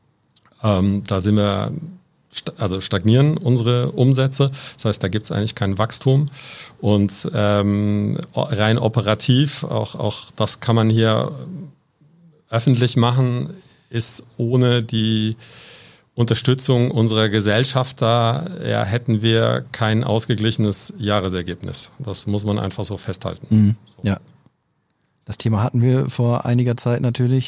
da sind wir... Also stagnieren unsere Umsätze, das heißt, da gibt es eigentlich kein Wachstum und rein operativ, auch das kann man hier öffentlich machen, ist ohne die Unterstützung unserer Gesellschafter, ja, hätten wir kein ausgeglichenes Jahresergebnis. Das muss man einfach so festhalten. So. Ja, das Thema hatten wir vor einiger Zeit natürlich.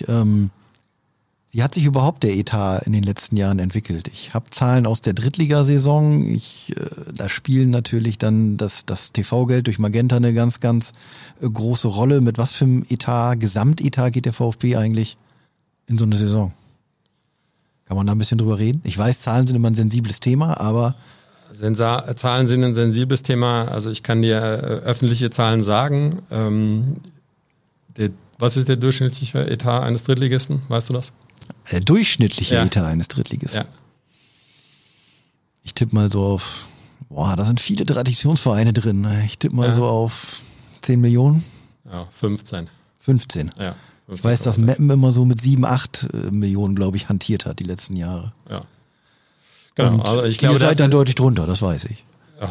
Wie hat sich überhaupt der Etat in den letzten Jahren entwickelt? Ich habe Zahlen aus der Drittligasaison. Da spielen natürlich dann das TV-Geld durch Magenta eine ganz, ganz große Rolle. Mit was für einem Gesamtetat geht der VfB eigentlich in so eine Saison? Kann man da ein bisschen drüber reden? Ich weiß, Zahlen sind immer ein sensibles Thema, aber... Zahlen sind ein sensibles Thema. Also ich kann dir öffentliche Zahlen sagen. Was ist der durchschnittliche Etat eines Drittligisten? Weißt du das? Der durchschnittliche Etat eines Drittligisten. Ja. Ich tippe mal so auf, da sind viele Traditionsvereine drin. Ich tippe mal so auf 10 Millionen. Ja, 15. 15. Ja. 15, ich weiß, dass Meppen immer so mit 7, 8 Millionen, glaube ich, hantiert hat die letzten Jahre. Ja. Genau. Also ich glaube, ihr seid dann deutlich drunter, das weiß ich.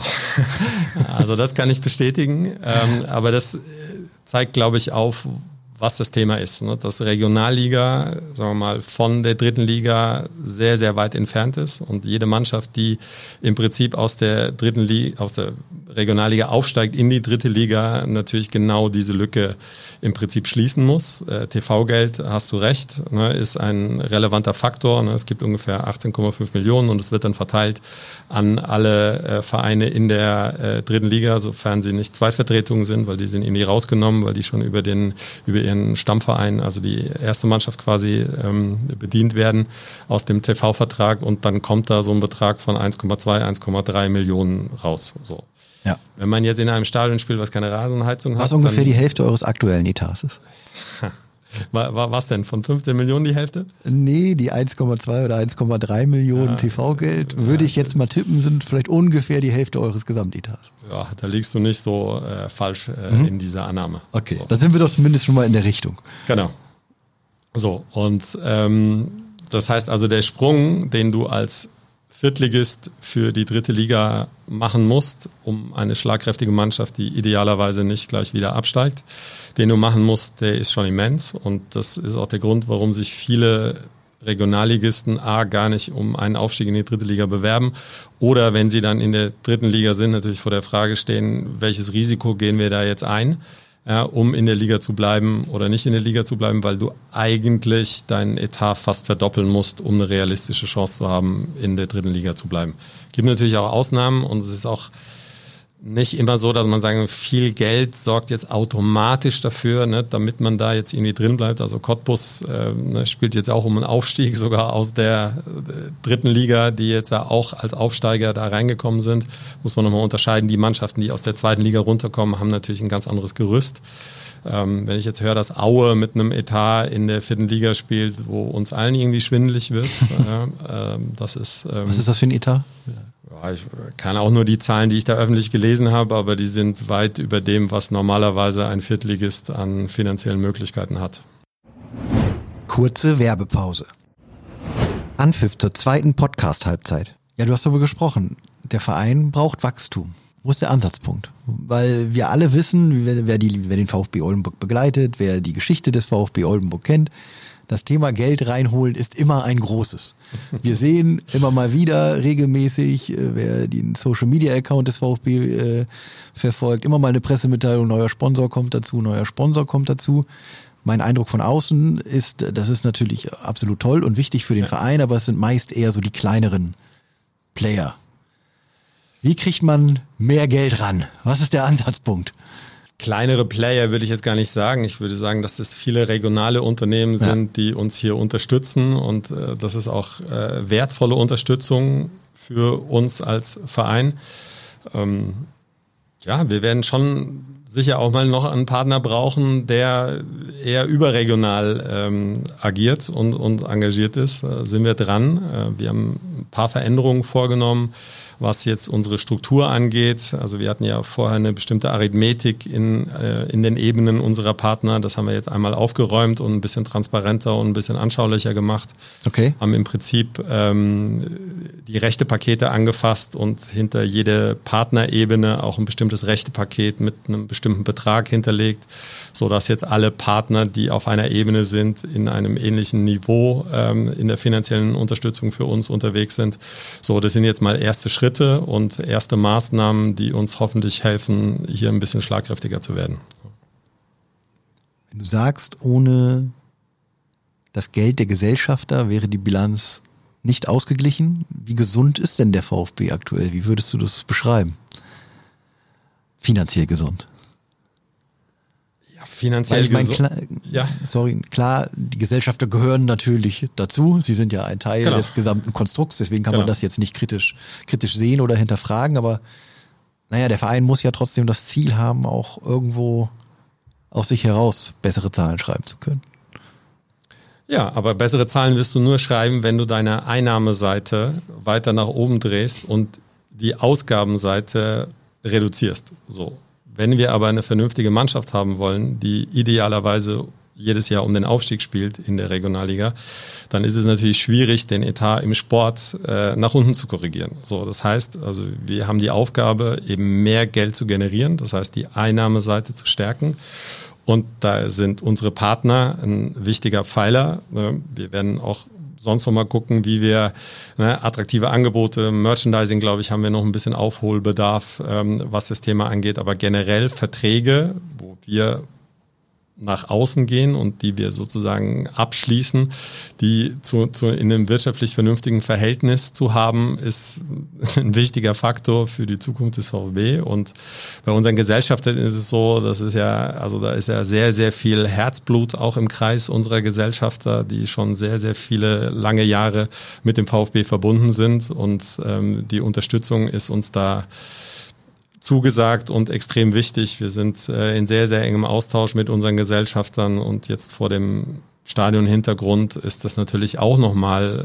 Also das kann ich bestätigen. Aber das zeigt, glaube ich, auf, was das Thema ist. Ne? Dass Regionalliga, sagen wir mal, von der dritten Liga sehr, sehr weit entfernt ist und jede Mannschaft, die im Prinzip aus der Regionalliga aufsteigt in die dritte Liga, natürlich genau diese Lücke im Prinzip schließen muss. TV-Geld, hast du recht, ne, ist ein relevanter Faktor. Ne? Es gibt ungefähr 18,5 Millionen und es wird dann verteilt an alle Vereine in der dritten Liga, sofern sie nicht Zweitvertretungen sind, weil die sind irgendwie rausgenommen, weil die schon über ihren Stammverein, also die erste Mannschaft quasi bedient werden aus dem TV-Vertrag und dann kommt da so ein Betrag von 1,2, 1,3 Millionen raus. So. Ja. Wenn man jetzt in einem Stadion spielt, was keine Rasenheizung hat. Was ungefähr die Hälfte eures aktuellen Etats ist. Was denn? Von 15 Millionen die Hälfte? Nee, die 1,2 oder 1,3 Millionen TV-Geld, würde ich jetzt mal tippen, sind vielleicht ungefähr die Hälfte eures Gesamtetats. Ja, da liegst du nicht so falsch in dieser Annahme. Okay, so. Da sind wir doch zumindest schon mal in der Richtung. Genau. So, und das heißt also, der Sprung, den du als Viertligist für die dritte Liga machen musst, um eine schlagkräftige Mannschaft, die idealerweise nicht gleich wieder absteigt, den du machen musst, der ist schon immens. Und das ist auch der Grund, warum sich viele Regionalligisten gar nicht um einen Aufstieg in die dritte Liga bewerben oder wenn sie dann in der dritten Liga sind, natürlich vor der Frage stehen, welches Risiko gehen wir da jetzt ein, um in der Liga zu bleiben oder nicht in der Liga zu bleiben, weil du eigentlich deinen Etat fast verdoppeln musst, um eine realistische Chance zu haben, in der dritten Liga zu bleiben. Es gibt natürlich auch Ausnahmen und es ist auch nicht immer so, dass man sagen, viel Geld sorgt jetzt automatisch dafür, ne, damit man da jetzt irgendwie drin bleibt. Also Cottbus spielt jetzt auch um einen Aufstieg, sogar aus der dritten Liga, die jetzt ja auch als Aufsteiger da reingekommen sind. Muss man nochmal unterscheiden. Die Mannschaften, die aus der zweiten Liga runterkommen, haben natürlich ein ganz anderes Gerüst. Wenn ich jetzt höre, dass Aue mit einem Etat in der vierten Liga spielt, wo uns allen irgendwie schwindelig wird, das ist... Was ist das für ein Etat? Ja, ich kann auch nur die Zahlen, die ich da öffentlich gelesen habe, aber die sind weit über dem, was normalerweise ein Viertligist an finanziellen Möglichkeiten hat. Kurze Werbepause. Anpfiff zur zweiten Podcast-Halbzeit. Ja, du hast darüber gesprochen. Der Verein braucht Wachstum. Wo ist der Ansatzpunkt? Weil wir alle wissen, wer den VfB Oldenburg begleitet, wer die Geschichte des VfB Oldenburg kennt. Das Thema Geld reinholen ist immer ein großes. Wir sehen immer mal wieder regelmäßig, wer den Social-Media-Account des VfB verfolgt, immer mal eine Pressemitteilung, neuer Sponsor kommt dazu. Mein Eindruck von außen ist, das ist natürlich absolut toll und wichtig für den Verein, aber es sind meist eher so die kleineren Player. Wie kriegt man mehr Geld ran? Was ist der Ansatzpunkt? Kleinere Player würde ich jetzt gar nicht sagen. Ich würde sagen, dass es viele regionale Unternehmen sind, die uns hier unterstützen und das ist auch wertvolle Unterstützung für uns als Verein. Wir werden schon sicher auch mal noch einen Partner brauchen, der eher überregional agiert und engagiert ist. Sind wir dran. Wir haben ein paar Veränderungen vorgenommen, was jetzt unsere Struktur angeht. Also wir hatten ja vorher eine bestimmte Arithmetik in den Ebenen unserer Partner. Das haben wir jetzt einmal aufgeräumt und ein bisschen transparenter und ein bisschen anschaulicher gemacht. Okay. Haben im Prinzip die Rechtepakete angefasst und hinter jede Partnerebene auch ein bestimmtes Rechtepaket mit einem bestimmten Betrag hinterlegt, sodass jetzt alle Partner, die auf einer Ebene sind, in einem ähnlichen Niveau in der finanziellen Unterstützung für uns unterwegs sind. So, das sind jetzt mal erste Schritte und erste Maßnahmen, die uns hoffentlich helfen, hier ein bisschen schlagkräftiger zu werden. Wenn du sagst, ohne das Geld der Gesellschafter wäre die Bilanz nicht ausgeglichen, wie gesund ist denn der VfB aktuell? Wie würdest du das beschreiben? Finanziell gesund. Finanziell gesund. Klar, die Gesellschafter gehören natürlich dazu. Sie sind ja ein Teil des gesamten Konstrukts, deswegen kann man das jetzt nicht kritisch sehen oder hinterfragen, aber der Verein muss ja trotzdem das Ziel haben, auch irgendwo aus sich heraus bessere Zahlen schreiben zu können. Ja, aber bessere Zahlen wirst du nur schreiben, wenn du deine Einnahmeseite weiter nach oben drehst und die Ausgabenseite reduzierst. So. Wenn wir aber eine vernünftige Mannschaft haben wollen, die idealerweise jedes Jahr um den Aufstieg spielt in der Regionalliga, dann ist es natürlich schwierig, den Etat im Sport nach unten zu korrigieren. So, das heißt, also wir haben die Aufgabe, eben mehr Geld zu generieren, das heißt die Einnahmeseite zu stärken. Und da sind unsere Partner ein wichtiger Pfeiler. Wir werden auch sonst noch mal gucken, wie wir attraktive Angebote, Merchandising, glaube ich, haben wir noch ein bisschen Aufholbedarf, was das Thema angeht. Aber generell Verträge, wo wir nach außen gehen und die wir sozusagen abschließen, die in einem wirtschaftlich vernünftigen Verhältnis zu haben, ist ein wichtiger Faktor für die Zukunft des VfB. Und bei unseren Gesellschaftern ist es so, da ist ja sehr, sehr viel Herzblut auch im Kreis unserer Gesellschafter, die schon sehr, sehr viele lange Jahre mit dem VfB verbunden sind und die Unterstützung ist uns da zugesagt und extrem wichtig. Wir sind in sehr, sehr engem Austausch mit unseren Gesellschaftern und jetzt vor dem Stadionhintergrund ist das natürlich auch nochmal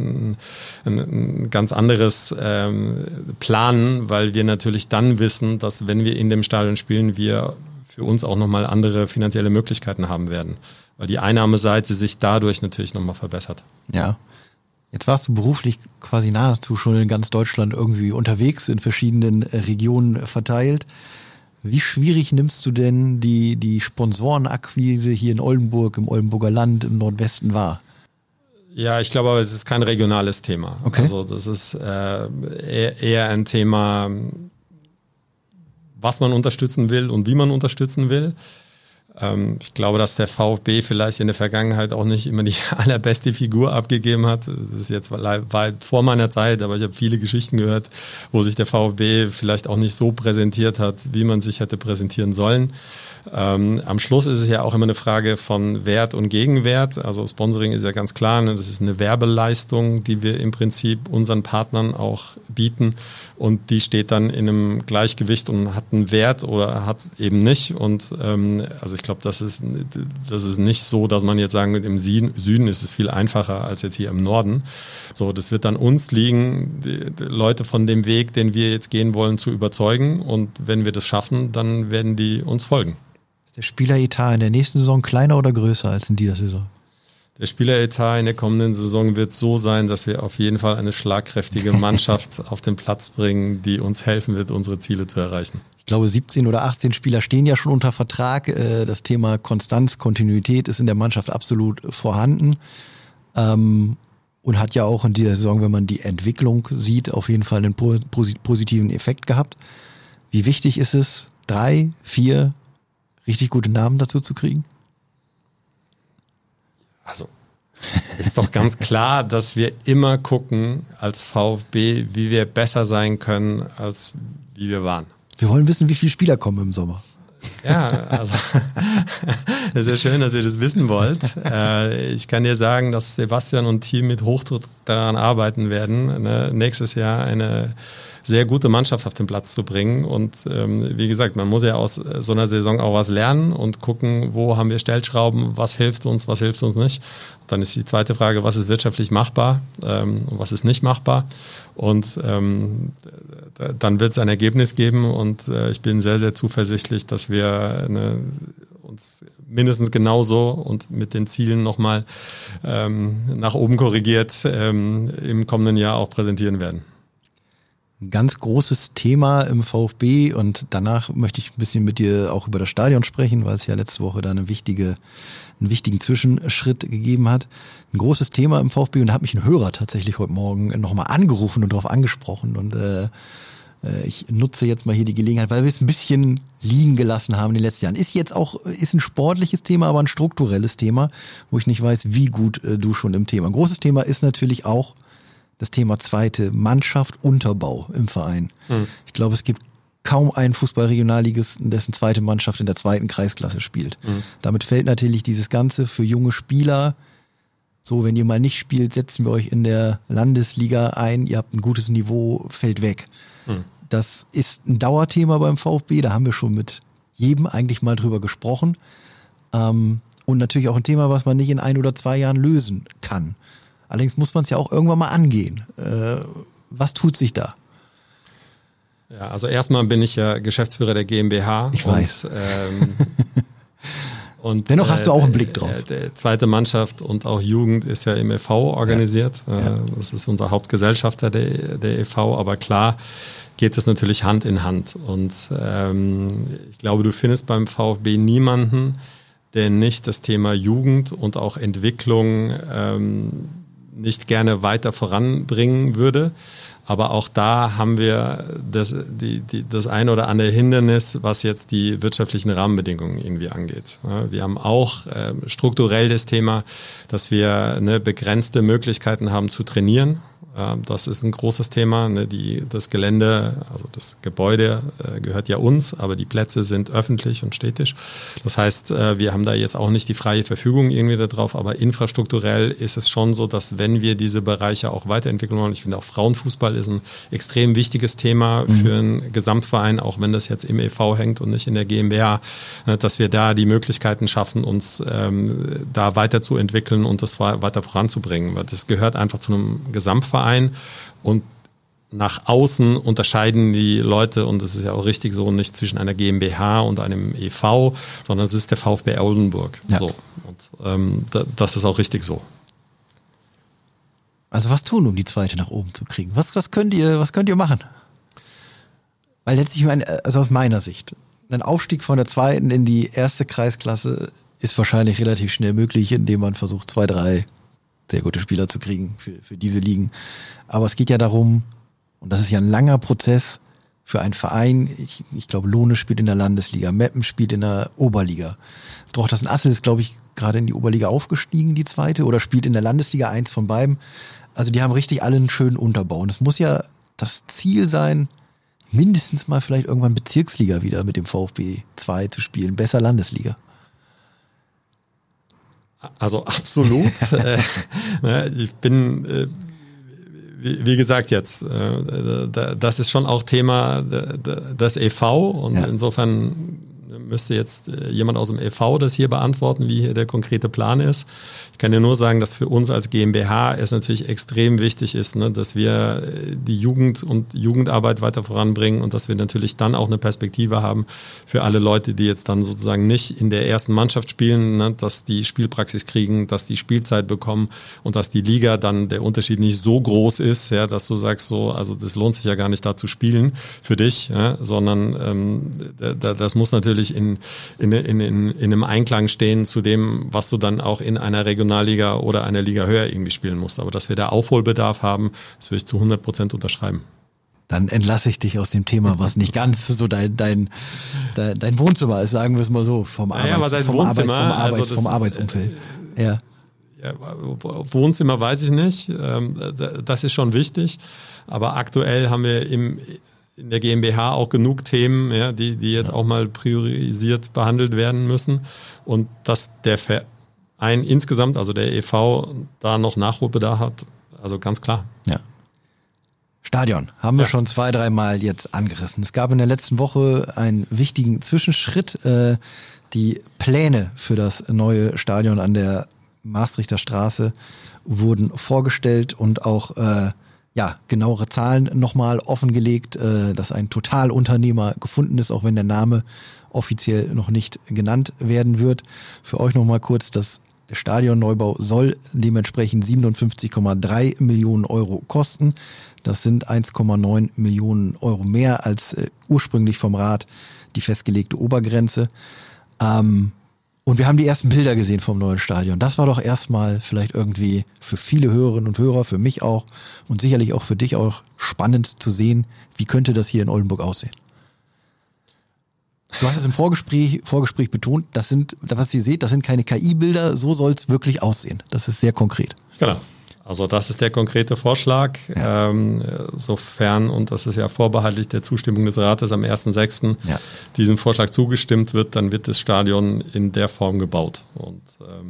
ein ganz anderes Planen, weil wir natürlich dann wissen, dass wenn wir in dem Stadion spielen, wir für uns auch nochmal andere finanzielle Möglichkeiten haben werden, weil die Einnahmeseite sich dadurch natürlich nochmal verbessert. Ja. Jetzt warst du beruflich quasi nahezu schon in ganz Deutschland irgendwie unterwegs, in verschiedenen Regionen verteilt. Wie schwierig nimmst du denn die Sponsorenakquise hier in Oldenburg, im Oldenburger Land, im Nordwesten wahr? Ja, ich glaube aber, es ist kein regionales Thema. Okay. Also das ist eher ein Thema, was man unterstützen will und wie man unterstützen will. Ich glaube, dass der VfB vielleicht in der Vergangenheit auch nicht immer die allerbeste Figur abgegeben hat. Das ist jetzt weit vor meiner Zeit, aber ich habe viele Geschichten gehört, wo sich der VfB vielleicht auch nicht so präsentiert hat, wie man sich hätte präsentieren sollen. Am Schluss ist es ja auch immer eine Frage von Wert und Gegenwert. Also Sponsoring ist ja ganz klar, ne? Das ist eine Werbeleistung, die wir im Prinzip unseren Partnern auch bieten, und die steht dann in einem Gleichgewicht und hat einen Wert oder hat eben nicht. Und also ich glaube, das ist nicht so, dass man jetzt sagen wird, im Süden ist es viel einfacher als jetzt hier im Norden. So, das wird an uns liegen, die Leute von dem Weg, den wir jetzt gehen wollen, zu überzeugen. Und wenn wir das schaffen, dann werden die uns folgen. Ist der Spieleretat in der nächsten Saison kleiner oder größer als in dieser Saison? Der Spieleretat in der kommenden Saison wird so sein, dass wir auf jeden Fall eine schlagkräftige Mannschaft auf den Platz bringen, die uns helfen wird, unsere Ziele zu erreichen. Ich glaube, 17 oder 18 Spieler stehen ja schon unter Vertrag. Das Thema Konstanz, Kontinuität ist in der Mannschaft absolut vorhanden. Und hat ja auch in dieser Saison, wenn man die Entwicklung sieht, auf jeden Fall einen positiven Effekt gehabt. Wie wichtig ist es, 3, 4 richtig gute Namen dazu zu kriegen? Also ist doch ganz klar, dass wir immer gucken als VfB, wie wir besser sein können, als wie wir waren. Wir wollen wissen, wie viele Spieler kommen im Sommer. Ja, also das ist ja schön, dass ihr das wissen wollt. Ich kann dir sagen, dass Sebastian und Team mit Hochdruck daran arbeiten werden, nächstes Jahr eine sehr gute Mannschaft auf den Platz zu bringen. Und wie gesagt, man muss ja aus so einer Saison auch was lernen und gucken, wo haben wir Stellschrauben, was hilft uns nicht. Dann ist die zweite Frage, was ist wirtschaftlich machbar und was ist nicht machbar. Und dann wird es ein Ergebnis geben, und ich bin sehr, sehr zuversichtlich, dass wir uns mindestens genauso und mit den Zielen nochmal nach oben korrigiert im kommenden Jahr auch präsentieren werden. Ein ganz großes Thema im VfB, und danach möchte ich ein bisschen mit dir auch über das Stadion sprechen, weil es ja letzte Woche da einen wichtigen Zwischenschritt gegeben hat. Ein großes Thema im VfB, und da hat mich ein Hörer tatsächlich heute Morgen nochmal angerufen und darauf angesprochen, und ich nutze jetzt mal hier die Gelegenheit, weil wir es ein bisschen liegen gelassen haben in den letzten Jahren. Ist ein sportliches Thema, aber ein strukturelles Thema, wo ich nicht weiß, wie gut du schon im Thema. Ein großes Thema ist natürlich auch das Thema zweite Mannschaft, Unterbau im Verein. Ich glaube, es gibt kaum einen Fußball-Regionalligisten, dessen zweite Mannschaft in der zweiten Kreisklasse spielt. Damit fällt natürlich dieses Ganze für junge Spieler, so, wenn ihr mal nicht spielt, setzen wir euch in der Landesliga ein, ihr habt ein gutes Niveau, fällt weg. Das ist ein Dauerthema beim VfB, da haben wir schon mit jedem eigentlich mal drüber gesprochen. Und natürlich auch ein Thema, was man nicht in 1 oder 2 Jahren lösen kann. Allerdings muss man es ja auch irgendwann mal angehen. Was tut sich da? Ja, also erstmal bin ich ja Geschäftsführer der GmbH. Ich weiß. Und dennoch hast du auch einen Blick drauf. Die zweite Mannschaft und auch Jugend ist ja im e.V. organisiert. Ja. Das ist unser Hauptgesellschafter, der e.V. Aber klar geht es natürlich Hand in Hand. Und ich glaube, du findest beim VfB niemanden, der nicht das Thema Jugend und auch Entwicklung nicht gerne weiter voranbringen würde. Aber auch da haben wir das ein oder andere Hindernis, was jetzt die wirtschaftlichen Rahmenbedingungen irgendwie angeht. Wir haben auch strukturell das Thema, dass wir begrenzte Möglichkeiten haben zu trainieren. Das ist ein großes Thema. Das Gelände, also das Gebäude gehört ja uns, aber die Plätze sind öffentlich und städtisch. Das heißt, wir haben da jetzt auch nicht die freie Verfügung irgendwie darauf, aber infrastrukturell ist es schon so, dass wenn wir diese Bereiche auch weiterentwickeln wollen, ich finde auch Frauenfußball ist ein extrem wichtiges Thema für einen Gesamtverein, auch wenn das jetzt im e.V. hängt und nicht in der GmbH, dass wir da die Möglichkeiten schaffen, uns da weiterzuentwickeln und das weiter voranzubringen. Weil das gehört einfach zu einem Gesamtverein. Und nach außen unterscheiden die Leute, und das ist ja auch richtig so, nicht zwischen einer GmbH und einem e.V., sondern es ist der VfB Oldenburg. Ja. So. Und das ist auch richtig so. Also was tun, um die zweite nach oben zu kriegen? Was könnt ihr machen? Weil letztlich, also aus meiner Sicht, ein Aufstieg von der zweiten in die erste Kreisklasse ist wahrscheinlich relativ schnell möglich, indem man versucht, 2, 3 sehr gute Spieler zu kriegen für diese Ligen. Aber es geht ja darum, und das ist ja ein langer Prozess, für einen Verein. Ich glaube, Lohne spielt in der Landesliga, Meppen spielt in der Oberliga. Drochtersen-Assel ist, glaube ich, gerade in die Oberliga aufgestiegen, die zweite, oder spielt in der Landesliga, eins von beiden. Also die haben richtig alle einen schönen Unterbau. Und es muss ja das Ziel sein, mindestens mal vielleicht irgendwann Bezirksliga wieder mit dem VfB 2 zu spielen. Besser Landesliga. Also absolut. Ich bin, wie gesagt jetzt, das ist schon auch Thema des e.V. und insofern müsste jetzt jemand aus dem e.V. das hier beantworten, wie hier der konkrete Plan ist. Ich kann dir nur sagen, dass für uns als GmbH es natürlich extrem wichtig ist, ne, dass wir die Jugend und Jugendarbeit weiter voranbringen und dass wir natürlich dann auch eine Perspektive haben für alle Leute, die jetzt dann sozusagen nicht in der ersten Mannschaft spielen, ne, dass die Spielpraxis kriegen, dass die Spielzeit bekommen und dass die Liga dann der Unterschied nicht so groß ist, ja, dass du sagst so, also das lohnt sich ja gar nicht da zu spielen für dich, ja, sondern das muss natürlich in einem Einklang stehen zu dem, was du dann auch in einer Regionalliga oder einer Liga höher irgendwie spielen musst. Aber dass wir da Aufholbedarf haben, das würde ich zu 100% unterschreiben. Dann entlasse ich dich aus dem Thema, was nicht ganz so dein Wohnzimmer ist, sagen wir es mal so, vom Arbeitsumfeld. Ja. Ja, Wohnzimmer weiß ich nicht, das ist schon wichtig, aber aktuell haben wir in der GmbH auch genug Themen, ja, die jetzt auch mal priorisiert behandelt werden müssen und dass der Verein insgesamt, also der e.V., da noch Nachholbedarf hat, also ganz klar. Ja. Stadion haben wir schon 2-3 Mal jetzt angerissen. Es gab in der letzten Woche einen wichtigen Zwischenschritt. Die Pläne für das neue Stadion an der Maastrichter Straße wurden vorgestellt und auch genauere Zahlen nochmal offengelegt, dass ein Totalunternehmer gefunden ist, auch wenn der Name offiziell noch nicht genannt werden wird. Für euch nochmal kurz, der Stadionneubau soll dementsprechend 57,3 Millionen Euro kosten. Das sind 1,9 Millionen Euro mehr als ursprünglich vom Rat die festgelegte Obergrenze. Und wir haben die ersten Bilder gesehen vom neuen Stadion. Das war doch erstmal vielleicht irgendwie für viele Hörerinnen und Hörer, für mich auch und sicherlich auch für dich auch spannend zu sehen, wie könnte das hier in Oldenburg aussehen. Du hast es im Vorgespräch betont, was ihr seht, das sind keine KI-Bilder, so soll es wirklich aussehen. Das ist sehr konkret. Genau. Also das ist der konkrete Vorschlag. Ja. Sofern, und das ist ja vorbehaltlich der Zustimmung des Rates am 1.6. Diesem Vorschlag zugestimmt wird, dann wird das Stadion in der Form gebaut. Und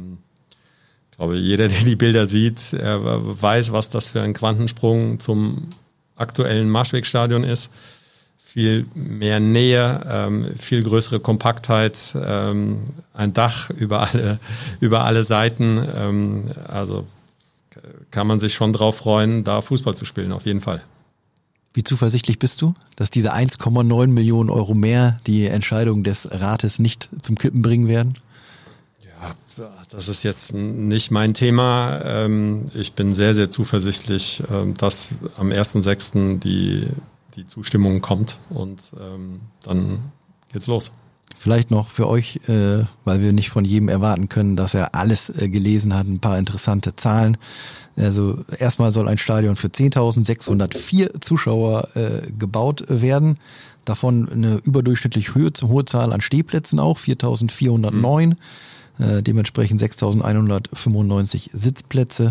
ich glaube, jeder, der die Bilder sieht, weiß, was das für ein Quantensprung zum aktuellen Marschwegstadion ist. Viel mehr Nähe, viel größere Kompaktheit, ein Dach über alle Seiten. Also kann man sich schon drauf freuen, da Fußball zu spielen, auf jeden Fall. Wie zuversichtlich bist du, dass diese 1,9 Millionen Euro mehr die Entscheidung des Rates nicht zum Kippen bringen werden? Ja, das ist jetzt nicht mein Thema. Ich bin sehr, sehr zuversichtlich, dass am 1.6. die Zustimmung kommt und dann geht's los. Vielleicht noch für euch, weil wir nicht von jedem erwarten können, dass er alles gelesen hat, ein paar interessante Zahlen. Also erstmal soll ein Stadion für 10.604 Zuschauer gebaut werden. Davon eine überdurchschnittlich hohe Zahl an Stehplätzen auch, 4.409. Dementsprechend 6.195 Sitzplätze.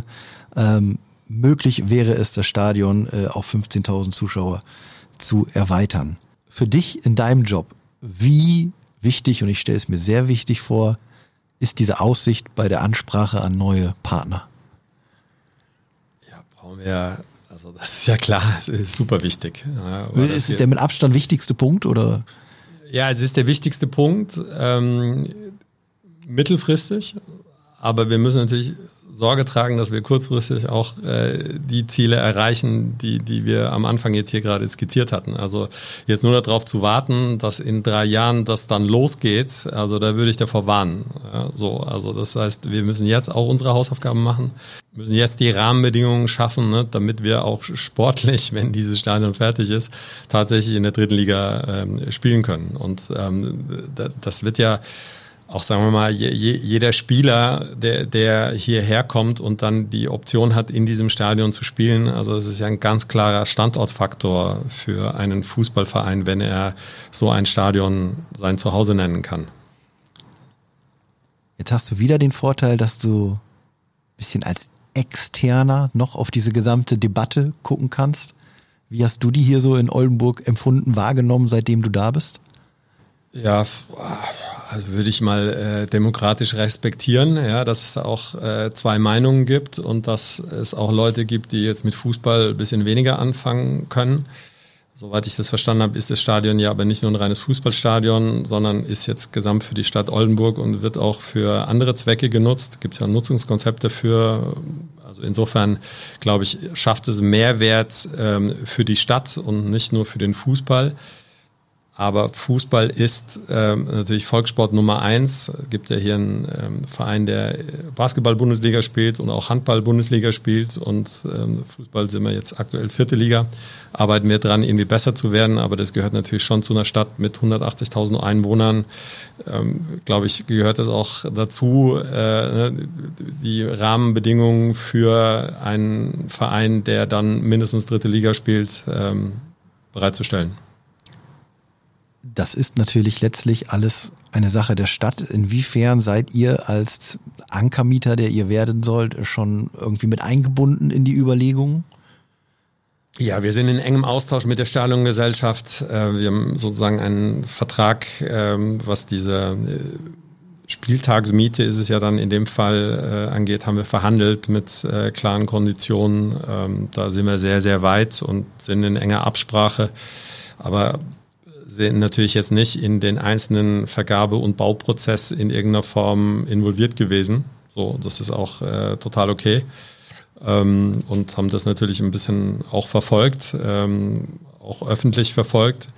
Möglich wäre es, das Stadion auf 15.000 Zuschauer zu erweitern. Für dich in deinem Job, wie wichtig, und ich stelle es mir sehr wichtig vor, ist diese Aussicht bei der Ansprache an neue Partner? Ja, brauchen wir, also das ist ja klar, es ist super wichtig. Ja, ist es der mit Abstand wichtigste Punkt, oder? Ja, es ist der wichtigste Punkt, mittelfristig, aber wir müssen natürlich Sorge tragen, dass wir kurzfristig auch die Ziele erreichen, die wir am Anfang jetzt hier gerade skizziert hatten. Also jetzt nur darauf zu warten, dass in 3 Jahren das dann losgeht, also da würde ich davor warnen. Ja, so, also das heißt, wir müssen jetzt auch unsere Hausaufgaben machen, müssen jetzt die Rahmenbedingungen schaffen, ne, damit wir auch sportlich, wenn dieses Stadion fertig ist, tatsächlich in der 3. Liga spielen können. Und das wird ja auch, sagen wir mal, jeder Spieler, der hierher kommt und dann die Option hat, in diesem Stadion zu spielen. Also es ist ja ein ganz klarer Standortfaktor für einen Fußballverein, wenn er so ein Stadion sein Zuhause nennen kann. Jetzt hast du wieder den Vorteil, dass du ein bisschen als Externer noch auf diese gesamte Debatte gucken kannst. Wie hast du die hier so in Oldenburg empfunden, wahrgenommen, seitdem du da bist? Ja, also würde ich mal demokratisch respektieren, ja, dass es auch zwei Meinungen gibt und dass es auch Leute gibt, die jetzt mit Fußball ein bisschen weniger anfangen können. Soweit ich das verstanden habe, ist das Stadion ja aber nicht nur ein reines Fußballstadion, sondern ist jetzt gesamt für die Stadt Oldenburg und wird auch für andere Zwecke genutzt. Gibt es ja ein Nutzungskonzept dafür. Also insofern, glaube ich, schafft es Mehrwert für die Stadt und nicht nur für den Fußball. Aber Fußball ist natürlich Volkssport Nummer 1. Es gibt ja hier einen Verein, der Basketball-Bundesliga spielt und auch Handball-Bundesliga spielt. Und Fußball sind wir jetzt aktuell 4. Liga. Arbeiten wir dran, irgendwie besser zu werden. Aber das gehört natürlich schon zu einer Stadt mit 180.000 Einwohnern. Glaube ich, gehört es auch dazu, die Rahmenbedingungen für einen Verein, der dann mindestens 3. Liga spielt, bereitzustellen. Das ist natürlich letztlich alles eine Sache der Stadt. Inwiefern seid ihr als Ankermieter, der ihr werden sollt, schon irgendwie mit eingebunden in die Überlegungen? Ja, wir sind in engem Austausch mit der Stadiongesellschaft. Wir haben sozusagen einen Vertrag, was diese Spieltagsmiete ist es ja dann in dem Fall angeht, haben wir verhandelt mit klaren Konditionen. Da sind wir sehr, sehr weit und sind in enger Absprache. Aber sind natürlich jetzt nicht in den einzelnen Vergabe- und Bauprozess in irgendeiner Form involviert gewesen. So, das ist auch total okay. Und haben das natürlich ein bisschen auch verfolgt, auch öffentlich verfolgt.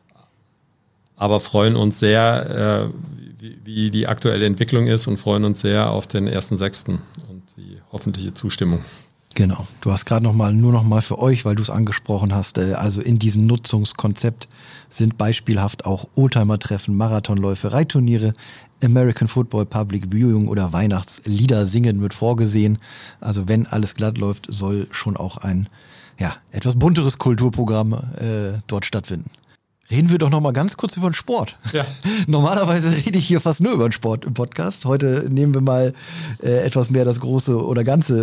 Aber freuen uns sehr, wie die aktuelle Entwicklung ist und freuen uns sehr auf den 1.6. und die hoffentliche Zustimmung. Genau. Du hast gerade nur noch mal für euch, weil du es angesprochen hast, also in diesem Nutzungskonzept sind beispielhaft auch Oldtimer-Treffen, Marathonläufe, Reitturniere, American Football Public Viewing oder Weihnachtslieder singen wird vorgesehen. Also wenn alles glatt läuft, soll schon auch ein etwas bunteres Kulturprogramm dort stattfinden. Reden wir doch noch mal ganz kurz über den Sport. Ja. Normalerweise rede ich hier fast nur über den Sport im Podcast. Heute nehmen wir mal etwas mehr das Große und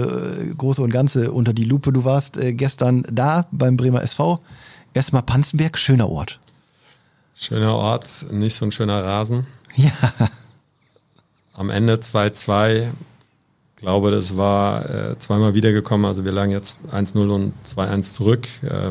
Ganze unter die Lupe. Du warst gestern da beim Bremer SV. Erstmal Panzenberg, schöner Ort. Schöner Ort, nicht so ein schöner Rasen. Ja. Am Ende 2-2. Ich glaube, das war zweimal wiedergekommen. Also wir lagen jetzt 1-0 und 2-1 zurück.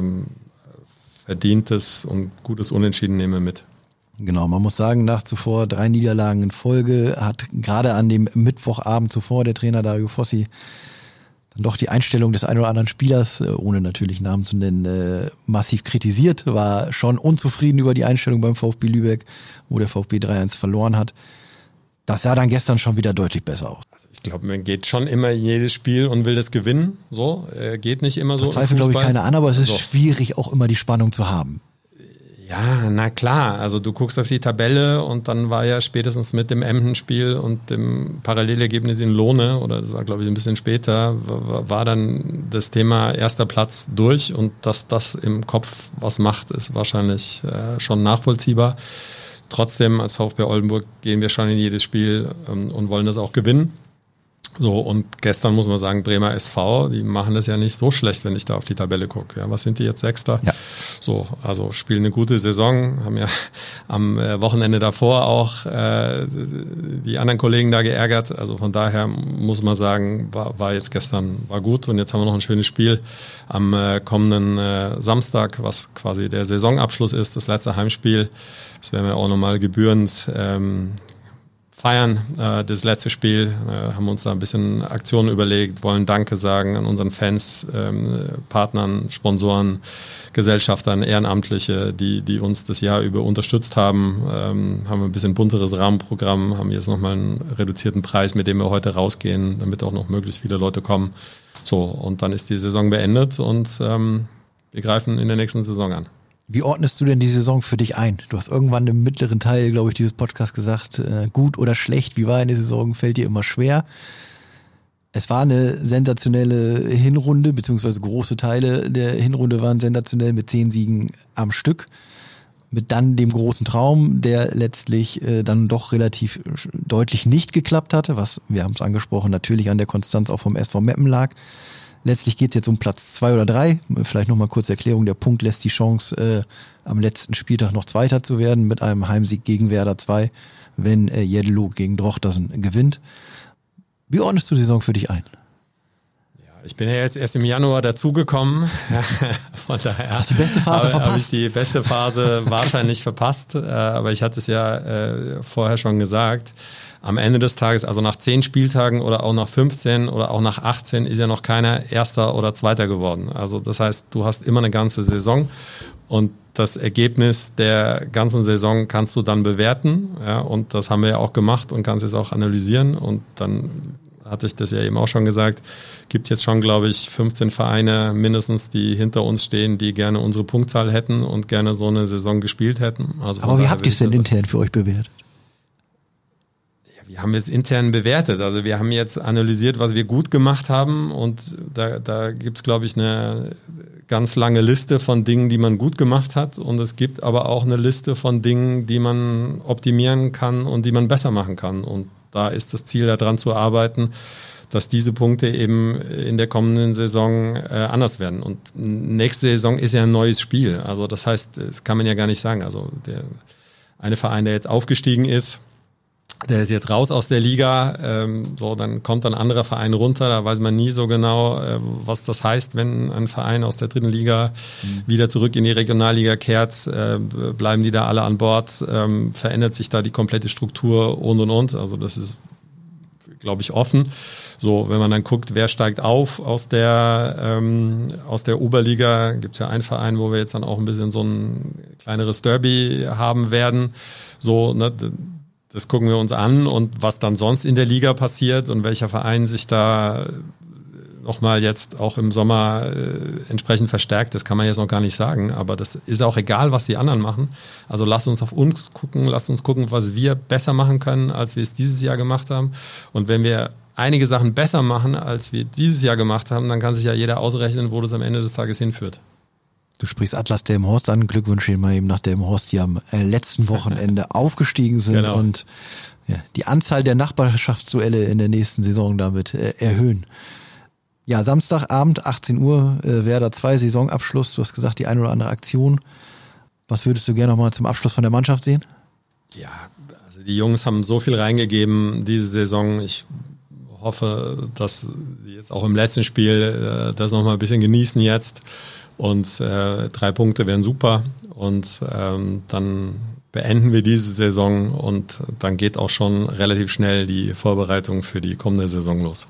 Verdientes und gutes Unentschieden nehmen wir mit. Genau, man muss sagen, nach zuvor 3 Niederlagen in Folge hat gerade an dem Mittwochabend zuvor der Trainer Dario Fossi dann doch die Einstellung des einen oder anderen Spielers, ohne natürlich Namen zu nennen, massiv kritisiert, war schon unzufrieden über die Einstellung beim VfB Lübeck, wo der VfB 3-1 verloren hat. Das sah dann gestern schon wieder deutlich besser aus. Also ich glaube, man geht schon immer in jedes Spiel und will das gewinnen. So, geht nicht immer so. Das zweifelt, glaube ich, keiner an, aber es ist schwierig, auch immer die Spannung zu haben. Ja, na klar. Also du guckst auf die Tabelle und dann war ja spätestens mit dem Emden-Spiel und dem Parallelergebnis in Lohne, oder das war, glaube ich, ein bisschen später, war dann das Thema 1. Platz durch, und dass das im Kopf was macht, ist wahrscheinlich schon nachvollziehbar. Trotzdem, als VfB Oldenburg gehen wir schon in jedes Spiel und wollen das auch gewinnen. So, und gestern muss man sagen, Bremer SV, die machen das ja nicht so schlecht, wenn ich da auf die Tabelle gucke. Ja, was sind die jetzt, Sechster? Ja. So, also spielen eine gute Saison, haben ja am Wochenende davor auch die anderen Kollegen da geärgert. Also von daher muss man sagen, war jetzt gestern, war gut. Und jetzt haben wir noch ein schönes Spiel am kommenden Samstag, was quasi der Saisonabschluss ist, das letzte Heimspiel. Das werden wir auch nochmal gebührend feiern. Das letzte Spiel haben uns da ein bisschen Aktionen überlegt, wollen Danke sagen an unseren Fans, Partnern, Sponsoren, Gesellschaftern, Ehrenamtliche, die uns das Jahr über unterstützt haben. Haben ein bisschen bunteres Rahmenprogramm, haben jetzt nochmal einen reduzierten Preis, mit dem wir heute rausgehen, damit auch noch möglichst viele Leute kommen. So, und dann ist die Saison beendet und wir greifen in der nächsten Saison an. Wie ordnest du denn die Saison für dich ein? Du hast irgendwann im mittleren Teil, glaube ich, dieses Podcasts gesagt, gut oder schlecht, wie war eine Saison, fällt dir immer schwer. Es war eine sensationelle Hinrunde, beziehungsweise große Teile der Hinrunde waren sensationell mit 10 Siegen am Stück. Mit dann dem großen Traum, der letztlich dann doch relativ deutlich nicht geklappt hatte, was, wir haben es angesprochen, natürlich an der Konstanz auch vom SV Meppen lag. Letztlich geht es jetzt um Platz 2 oder 3. Vielleicht nochmal kurz Erklärung. Der Punkt lässt die Chance, am letzten Spieltag noch Zweiter zu werden mit einem Heimsieg gegen Werder 2, wenn Jeddelo gegen Drochtersen gewinnt. Wie ordnest du die Saison für dich ein? Ich bin ja jetzt erst im Januar dazugekommen, von daher hast die beste Phase verpasst. Habe ich die beste Phase wahrscheinlich verpasst, aber ich hatte es ja vorher schon gesagt, am Ende des Tages, also nach 10 Spieltagen oder auch nach 15 oder auch nach 18 ist ja noch keiner Erster oder Zweiter geworden. Also das heißt, du hast immer eine ganze Saison und das Ergebnis der ganzen Saison kannst du dann bewerten, ja, und das haben wir ja auch gemacht und kannst es auch analysieren und dann hatte ich das ja eben auch schon gesagt, gibt jetzt schon, glaube ich, 15 Vereine mindestens, die hinter uns stehen, die gerne unsere Punktzahl hätten und gerne so eine Saison gespielt hätten. Also aber wie habt ihr es denn intern für euch bewertet? Ja, wir haben es intern bewertet. Also wir haben jetzt analysiert, was wir gut gemacht haben und da gibt es, glaube ich, eine ganz lange Liste von Dingen, die man gut gemacht hat und es gibt aber auch eine Liste von Dingen, die man optimieren kann und die man besser machen kann und da ist das Ziel, daran zu arbeiten, dass diese Punkte eben in der kommenden Saison anders werden. Und nächste Saison ist ja ein neues Spiel. Also das heißt, das kann man ja gar nicht sagen. Also der eine Verein, der jetzt aufgestiegen ist, der ist jetzt raus aus der Liga. So, dann kommt ein anderer Verein runter. Da weiß man nie so genau, was das heißt, wenn ein Verein aus der 3. Liga wieder zurück in die Regionalliga kehrt. Bleiben die da alle an Bord? Verändert sich da die komplette Struktur und. Also das ist, glaube ich, offen. So, wenn man dann guckt, wer steigt auf aus der Oberliga, gibt es ja einen Verein, wo wir jetzt dann auch ein bisschen so ein kleineres Derby haben werden. So, ne, das gucken wir uns an und was dann sonst in der Liga passiert und welcher Verein sich da nochmal jetzt auch im Sommer entsprechend verstärkt, das kann man jetzt noch gar nicht sagen, aber das ist auch egal, was die anderen machen. Also lasst uns auf uns gucken, lasst uns gucken, was wir besser machen können, als wir es dieses Jahr gemacht haben. Und wenn wir einige Sachen besser machen, als wir dieses Jahr gemacht haben, dann kann sich ja jeder ausrechnen, wo das am Ende des Tages hinführt. Du sprichst Atlas Delmenhorst an, Glückwünsche mal eben nach Delmenhorst, die am letzten Wochenende aufgestiegen sind genau. Und ja, die Anzahl der Nachbarschaftsduelle in der nächsten Saison damit erhöhen. Ja, Samstagabend, 18 Uhr, Werder 2, Saisonabschluss, du hast gesagt, die eine oder andere Aktion. Was würdest du gerne nochmal zum Abschluss von der Mannschaft sehen? Ja, also die Jungs haben so viel reingegeben diese Saison, ich hoffe, dass sie jetzt auch im letzten Spiel das nochmal ein bisschen genießen jetzt. Und 3 Punkte wären super und dann beenden wir diese Saison und dann geht auch schon relativ schnell die Vorbereitung für die kommende Saison los.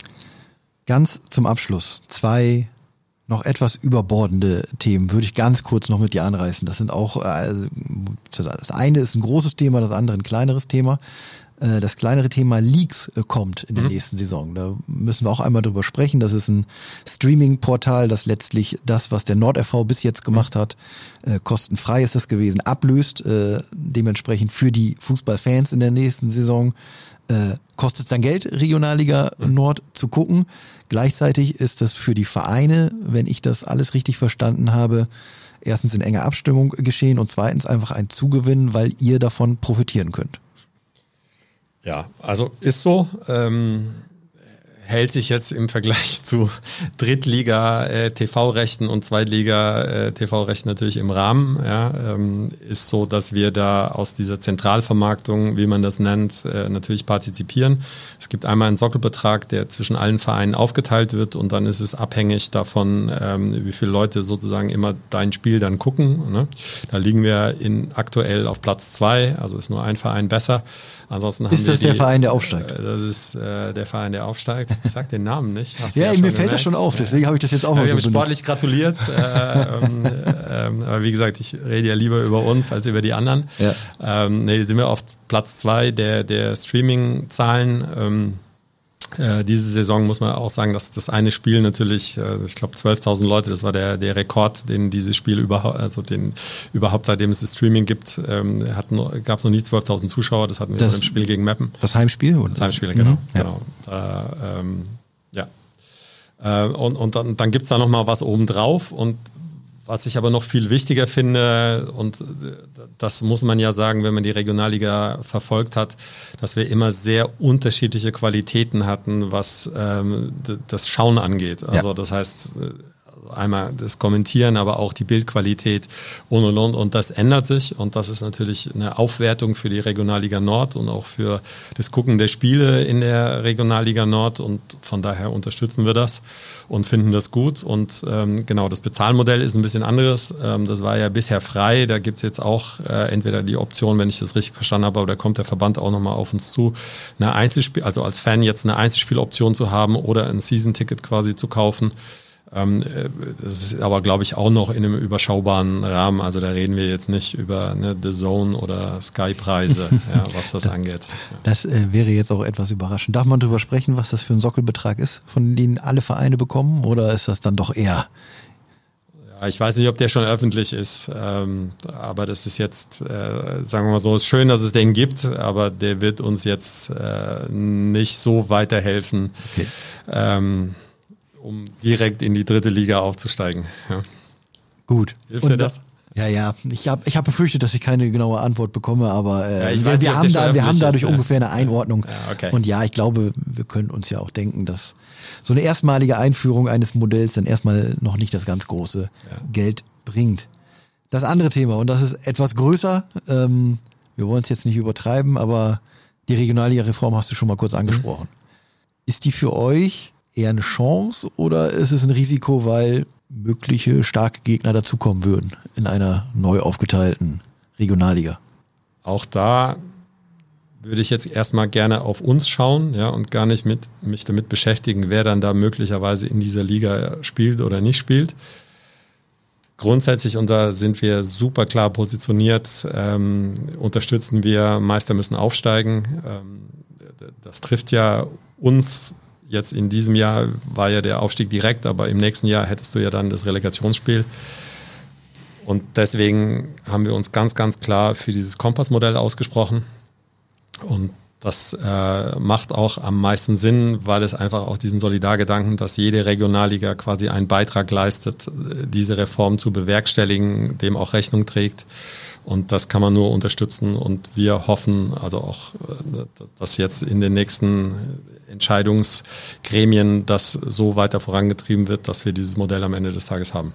Ganz zum Abschluss 2 noch etwas überbordende Themen würde ich ganz kurz noch mit dir anreißen. Das sind auch, das eine ist ein großes Thema, das andere ein kleineres Thema. Das kleinere Thema Leaks kommt in der nächsten Saison. Da müssen wir auch einmal drüber sprechen. Das ist ein Streaming-Portal, das letztlich das, was der NordRV bis jetzt gemacht hat, kostenfrei ist das gewesen, ablöst. Dementsprechend für die Fußballfans in der nächsten Saison kostet es dann Geld, Regionalliga Nord zu gucken. Gleichzeitig ist das für die Vereine, wenn ich das alles richtig verstanden habe, erstens in enger Abstimmung geschehen und zweitens einfach ein Zugewinn, weil ihr davon profitieren könnt. Ja, also ist so. Hält sich jetzt im Vergleich zu Drittliga-TV-Rechten und Zweitliga-TV-Rechten natürlich im Rahmen. Ja, ist so, dass wir da aus dieser Zentralvermarktung, wie man das nennt, natürlich partizipieren. Es gibt einmal einen Sockelbetrag, der zwischen allen Vereinen aufgeteilt wird und dann ist es abhängig davon, wie viele Leute sozusagen immer dein Spiel dann gucken. Ne? Da liegen wir aktuell auf Platz 2, also ist nur ein Verein besser. Ansonsten haben ist das der Verein, der aufsteigt? Das ist der Verein, der aufsteigt. Ich sag den Namen nicht. Ja, mir fällt das schon auf, deswegen habe ich das jetzt auch mal so benutzt. Wir haben sportlich gratuliert. Aber wie gesagt, ich rede ja lieber über uns als über die anderen. Ja. Sind wir auf Platz 2 der Streaming-Zahlen. Diese Saison muss man auch sagen, dass das eine Spiel natürlich, ich glaube 12.000 Leute, das war der Rekord, den dieses Spiel überhaupt seitdem es das Streaming gibt, gab es noch nie 12.000 Zuschauer, das hatten wir im Spiel gegen Meppen. Das Heimspiel? Oder? Das Heimspiel, genau. Und dann gibt es da nochmal was obendrauf und was ich aber noch viel wichtiger finde, und das muss man ja sagen, wenn man die Regionalliga verfolgt hat, dass wir immer sehr unterschiedliche Qualitäten hatten, was das Schauen angeht. Also das heißt, einmal das Kommentieren, aber auch die Bildqualität und das ändert sich und das ist natürlich eine Aufwertung für die Regionalliga Nord und auch für das Gucken der Spiele in der Regionalliga Nord und von daher unterstützen wir das und finden das gut und genau, das Bezahlmodell ist ein bisschen anderes, das war ja bisher frei, da gibt es jetzt auch entweder die Option, wenn ich das richtig verstanden habe, aber da kommt der Verband auch nochmal auf uns zu, eine Einzelspiel, also als Fan jetzt eine Einzelspieloption zu haben oder ein Season-Ticket quasi zu kaufen. Das ist aber, glaube ich, auch noch in einem überschaubaren Rahmen. Also da reden wir jetzt nicht über The Zone oder Sky-Preise, was das angeht. Ja. Das wäre jetzt auch etwas überraschend. Darf man darüber sprechen, was das für ein Sockelbetrag ist, von denen alle Vereine bekommen? Oder ist das dann doch eher... Ja, ich weiß nicht, ob der schon öffentlich ist, aber das ist jetzt, sagen wir mal so, ist schön, dass es den gibt, aber der wird uns jetzt nicht so weiterhelfen. Okay. Um direkt in die 3. Liga aufzusteigen. Ja. Gut. Hilft dir das? Ja. Ich hab befürchtet, dass ich keine genaue Antwort bekomme, aber wir haben dadurch ungefähr eine Einordnung. Ja, okay. Und ja, ich glaube, wir können uns ja auch denken, dass so eine erstmalige Einführung eines Modells dann erstmal noch nicht das ganz große Geld bringt. Das andere Thema, und das ist etwas größer, wir wollen es jetzt nicht übertreiben, aber die Regionalliga-Reform hast du schon mal kurz angesprochen. Ist die für euch eher eine Chance oder ist es ein Risiko, weil mögliche starke Gegner dazukommen würden in einer neu aufgeteilten Regionalliga? Auch da würde ich jetzt erstmal gerne auf uns schauen, und gar nicht mich damit beschäftigen, wer dann da möglicherweise in dieser Liga spielt oder nicht spielt. Grundsätzlich, und da sind wir super klar positioniert, unterstützen wir, Meister müssen aufsteigen. Das trifft ja uns. Jetzt in diesem Jahr war ja der Aufstieg direkt, aber im nächsten Jahr hättest du ja dann das Relegationsspiel. Und deswegen haben wir uns ganz, ganz klar für dieses Kompassmodell ausgesprochen. Und das macht auch am meisten Sinn, weil es einfach auch diesen Solidargedanken, dass jede Regionalliga quasi einen Beitrag leistet, diese Reform zu bewerkstelligen, dem auch Rechnung trägt. Und das kann man nur unterstützen. Und wir hoffen also auch, dass jetzt in den nächsten Entscheidungsgremien das so weiter vorangetrieben wird, dass wir dieses Modell am Ende des Tages haben.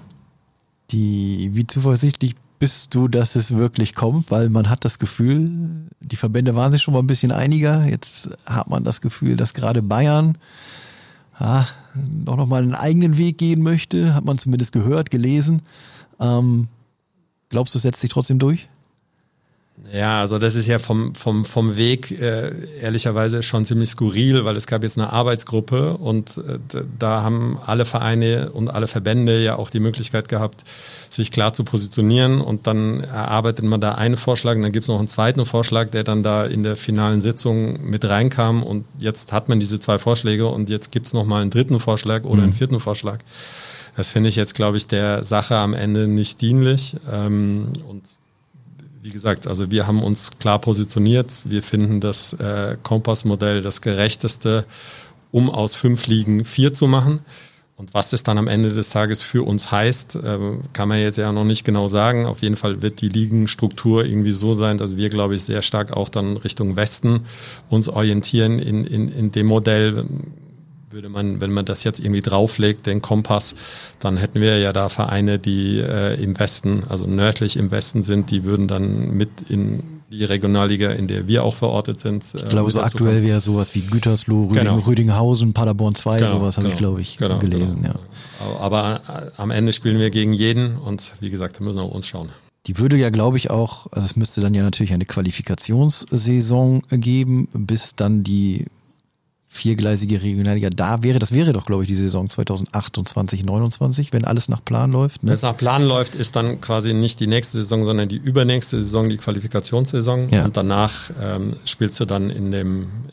Wie zuversichtlich bist du, dass es wirklich kommt? Weil man hat das Gefühl, die Verbände waren sich schon mal ein bisschen einiger. Jetzt hat man das Gefühl, dass gerade Bayern doch nochmal einen eigenen Weg gehen möchte. Hat man zumindest gehört, gelesen. Glaubst du, es setzt sich trotzdem durch? Ja, also das ist ja vom Weg ehrlicherweise schon ziemlich skurril, weil es gab jetzt eine Arbeitsgruppe und da haben alle Vereine und alle Verbände ja auch die Möglichkeit gehabt, sich klar zu positionieren und dann erarbeitet man da einen Vorschlag und dann gibt es noch einen zweiten Vorschlag, der dann da in der finalen Sitzung mit reinkam und jetzt hat man diese 2 Vorschläge und jetzt gibt es nochmal einen 3. Vorschlag oder einen 4. Vorschlag. Das finde ich jetzt, glaube ich, der Sache am Ende nicht dienlich und wie gesagt, also wir haben uns klar positioniert. Wir finden das Kompassmodell das gerechteste, um aus 5 Ligen 4 zu machen. Und was das dann am Ende des Tages für uns heißt, kann man jetzt ja noch nicht genau sagen. Auf jeden Fall wird die Ligenstruktur irgendwie so sein, dass wir, glaube ich, sehr stark auch dann Richtung Westen uns orientieren in dem Modell. Würde man, wenn man das jetzt irgendwie drauflegt, den Kompass, dann hätten wir ja da Vereine, die im Westen, also nördlich im Westen sind, die würden dann mit in die Regionalliga, in der wir auch verortet sind. Ich glaube, so aktuell wäre sowas wie Gütersloh, Rüdinghausen, Paderborn 2, sowas habe ich, glaube ich, gelesen. Genau. Ja. Aber am Ende spielen wir gegen jeden und wie gesagt, wir müssen auf uns schauen. Die würde ja, glaube ich, auch, also es müsste dann ja natürlich eine Qualifikationssaison geben, bis dann die 4-gleisige Regionalliga da wäre. Das wäre doch, glaube ich, die Saison 2028, 29, wenn alles nach Plan läuft. Ne? Wenn es nach Plan läuft, ist dann quasi nicht die nächste Saison, sondern die übernächste Saison, die Qualifikationssaison. Ja. Und danach spielst du dann in dem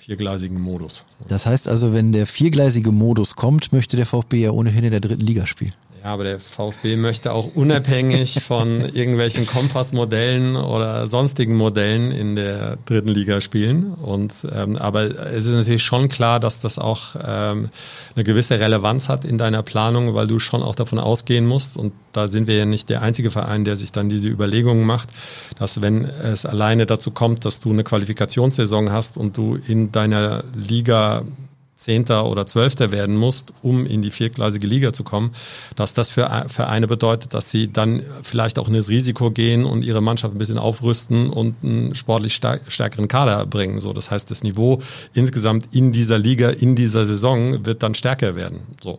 viergleisigen Modus. Das heißt also, wenn der viergleisige Modus kommt, möchte der VfB ja ohnehin in der 3. Liga spielen. Ja, aber der VfB möchte auch unabhängig von irgendwelchen Kompassmodellen oder sonstigen Modellen in der 3. Liga spielen. Aber es ist natürlich schon klar, dass das auch eine gewisse Relevanz hat in deiner Planung, weil du schon auch davon ausgehen musst. Und da sind wir ja nicht der einzige Verein, der sich dann diese Überlegungen macht, dass wenn es alleine dazu kommt, dass du eine Qualifikationssaison hast und du in deiner Liga 10. oder 12. werden musst, um in die viergleisige Liga zu kommen, dass das für Vereine bedeutet, dass sie dann vielleicht auch in das Risiko gehen und ihre Mannschaft ein bisschen aufrüsten und einen sportlich stärkeren Kader bringen. So, das heißt, das Niveau insgesamt in dieser Liga, in dieser Saison wird dann stärker werden. So.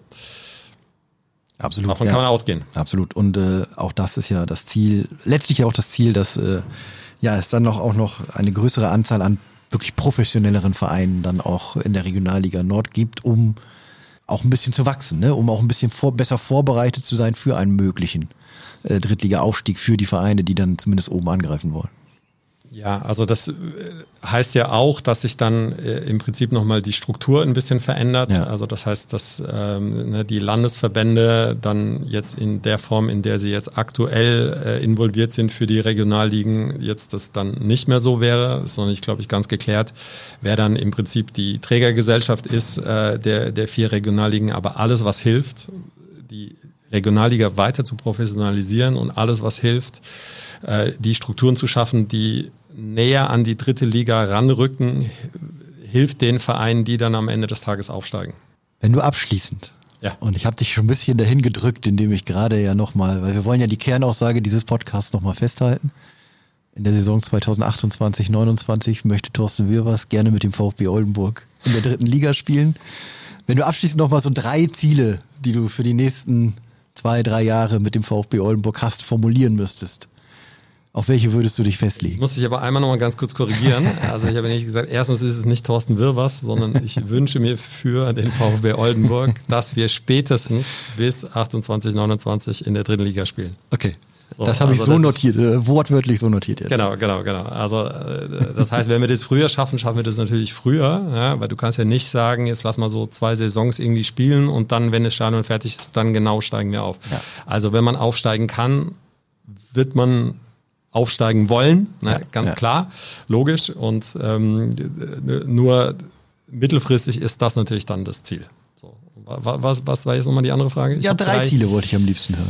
Absolut. Davon kann man ausgehen. Absolut. Und auch das ist ja das Ziel, letztlich ja auch das Ziel, dass es dann auch noch eine größere Anzahl an wirklich professionelleren Vereinen dann auch in der Regionalliga Nord gibt, um auch ein bisschen zu wachsen, ne? Um auch ein bisschen besser vorbereitet zu sein für einen möglichen Drittliga-Aufstieg für die Vereine, die dann zumindest oben angreifen wollen. Ja, also das heißt ja auch, dass sich dann im Prinzip nochmal die Struktur ein bisschen verändert. Ja. Also das heißt, dass die Landesverbände dann jetzt in der Form, in der sie jetzt aktuell involviert sind für die Regionalligen, jetzt das dann nicht mehr so wäre. Ist noch nicht, glaube ich, ganz geklärt, wer dann im Prinzip die Trägergesellschaft ist der 4 Regionalligen. Aber alles, was hilft, die Regionalliga weiter zu professionalisieren und alles, was hilft, die Strukturen zu schaffen, die näher an die 3. Liga ranrücken, hilft den Vereinen, die dann am Ende des Tages aufsteigen. Wenn du abschließend, und ich habe dich schon ein bisschen dahin gedrückt, indem ich gerade ja nochmal, weil wir wollen ja die Kernaussage dieses Podcasts nochmal festhalten. In der Saison 2028/29 möchte Thorsten Wirvers gerne mit dem VfB Oldenburg in der 3. Liga spielen. Wenn du abschließend nochmal so 3 Ziele, die du für die nächsten 2-3 Jahre mit dem VfB Oldenburg hast, formulieren müsstest, auf welche würdest du dich festlegen? Muss ich aber einmal noch mal ganz kurz korrigieren. Also ich habe nicht gesagt, erstens ist es nicht Thorsten Wirvers, sondern ich wünsche mir für den VfB Oldenburg, dass wir spätestens bis 28/29 in der 3. Liga spielen. Okay. Das habe ich so notiert, wortwörtlich so notiert jetzt. Genau. Also das heißt, wenn wir das früher schaffen, schaffen wir das natürlich früher, ja, weil du kannst ja nicht sagen, jetzt lass mal so 2 Saisons irgendwie spielen und dann, wenn das Stadion fertig ist, dann genau steigen wir auf. Ja. Also wenn man aufsteigen kann, wird man aufsteigen wollen, ne? Ganz klar, logisch. Und nur mittelfristig ist das natürlich dann das Ziel. So. Was war jetzt nochmal die andere Frage? 3 Ziele wollte ich am liebsten hören.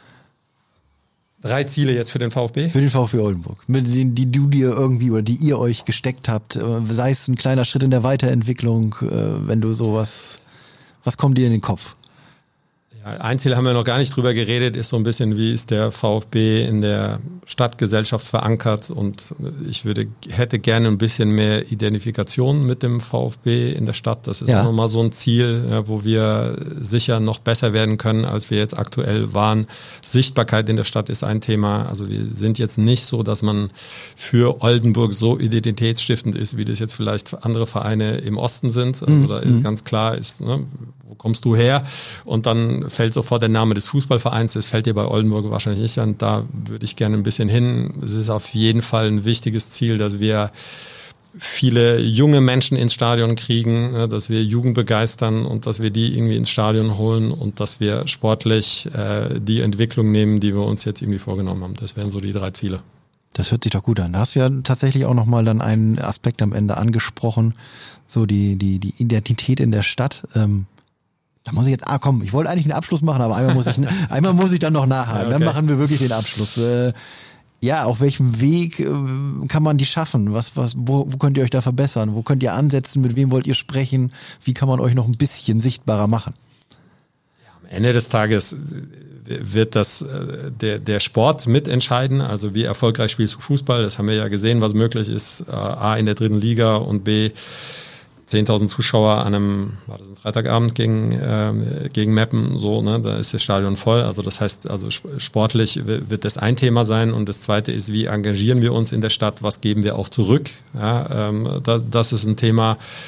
3 Ziele jetzt für den VfB? Für den VfB Oldenburg. Mit denen, die du dir irgendwie oder die ihr euch gesteckt habt, sei es ein kleiner Schritt in der Weiterentwicklung, wenn du sowas, was kommt dir in den Kopf? Ja, ein Ziel haben wir noch gar nicht drüber geredet, ist so ein bisschen, wie ist der VfB in der Stadtgesellschaft verankert, und ich hätte gerne ein bisschen mehr Identifikation mit dem VfB in der Stadt. Das ist auch nochmal so ein Ziel, ja, wo wir sicher noch besser werden können, als wir jetzt aktuell waren. Sichtbarkeit in der Stadt ist ein Thema. Also wir sind jetzt nicht so, dass man für Oldenburg so identitätsstiftend ist, wie das jetzt vielleicht andere Vereine im Osten sind. Also da ist ganz klar, wo kommst du her? Und dann fällt sofort der Name des Fußballvereins. Das fällt dir bei Oldenburg wahrscheinlich nicht an. Da würde ich gerne ein bisschen hin. Es ist auf jeden Fall ein wichtiges Ziel, dass wir viele junge Menschen ins Stadion kriegen, dass wir Jugend begeistern und dass wir die irgendwie ins Stadion holen und dass wir sportlich die Entwicklung nehmen, die wir uns jetzt irgendwie vorgenommen haben. Das wären so die 3 Ziele. Das hört sich doch gut an. Da hast du ja tatsächlich auch nochmal dann einen Aspekt am Ende angesprochen, so die Identität in der Stadt. Da muss ich jetzt, ich wollte eigentlich einen Abschluss machen, aber einmal muss ich dann noch nachhaken. Ja, okay. Dann machen wir wirklich den Abschluss. Auf welchem Weg kann man die schaffen? Wo könnt ihr euch da verbessern? Wo könnt ihr ansetzen? Mit wem wollt ihr sprechen? Wie kann man euch noch ein bisschen sichtbarer machen? Ja, am Ende des Tages wird das der Sport mitentscheiden. Also wie erfolgreich spielst du Fußball? Das haben wir ja gesehen, was möglich ist. A, in der 3. Liga und B, 10.000 Zuschauer an einem Freitagabend gegen Meppen, so, ne, da ist das Stadion voll. Also das heißt, also sportlich wird das ein Thema sein, und das zweite ist, wie engagieren wir uns in der Stadt, was geben wir auch zurück? Ja, das ist ein Thema.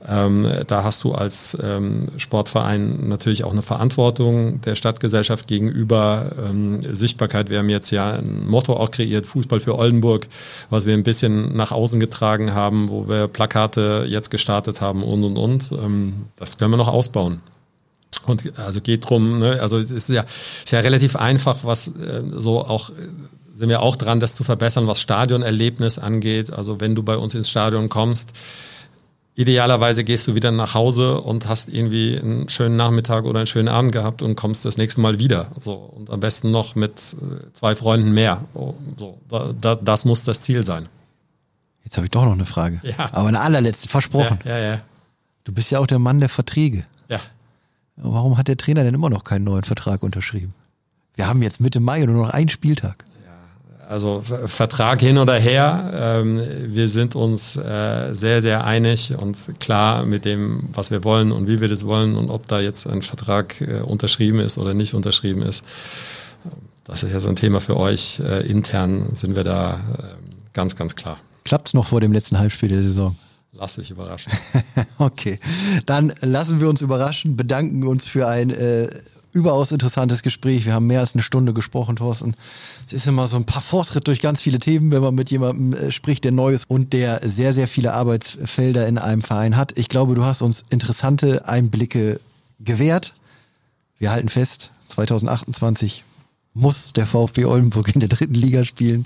Da hast du als Sportverein natürlich auch eine Verantwortung der Stadtgesellschaft gegenüber. Sichtbarkeit, wir haben jetzt ja ein Motto auch kreiert, Fußball für Oldenburg, was wir ein bisschen nach außen getragen haben, wo wir Plakate jetzt gestartet haben und. Das können wir noch ausbauen. Und also geht drum, ne? Also es ist ja relativ einfach, was so auch sind wir auch dran, das zu verbessern, was Stadionerlebnis angeht. Also wenn du bei uns ins Stadion kommst, idealerweise gehst du wieder nach Hause und hast irgendwie einen schönen Nachmittag oder einen schönen Abend gehabt und kommst das nächste Mal wieder. So, und am besten noch mit 2 Freunden mehr. So, das muss das Ziel sein. Jetzt habe ich doch noch eine Frage. Ja. Aber eine allerletzte, versprochen. Ja. Du bist ja auch der Mann der Verträge. Ja. Warum hat der Trainer denn immer noch keinen neuen Vertrag unterschrieben? Wir haben jetzt Mitte Mai und nur noch einen Spieltag. Also Vertrag hin oder her, wir sind uns sehr, sehr einig und klar mit dem, was wir wollen und wie wir das wollen und ob da jetzt ein Vertrag unterschrieben ist oder nicht unterschrieben ist. Das ist ja so ein Thema für euch. Intern sind wir da ganz, ganz klar. Klappt's noch vor dem letzten Halbspiel der Saison? Lass dich überraschen. Okay, dann lassen wir uns überraschen, bedanken uns für ein überaus interessantes Gespräch. Wir haben mehr als eine Stunde gesprochen, Thorsten. Es ist immer so ein Parforce-Ritt durch ganz viele Themen, wenn man mit jemandem spricht, der neu ist und der sehr, sehr viele Arbeitsfelder in einem Verein hat. Ich glaube, du hast uns interessante Einblicke gewährt. Wir halten fest, 2028 muss der VfB Oldenburg in der 3. Liga spielen.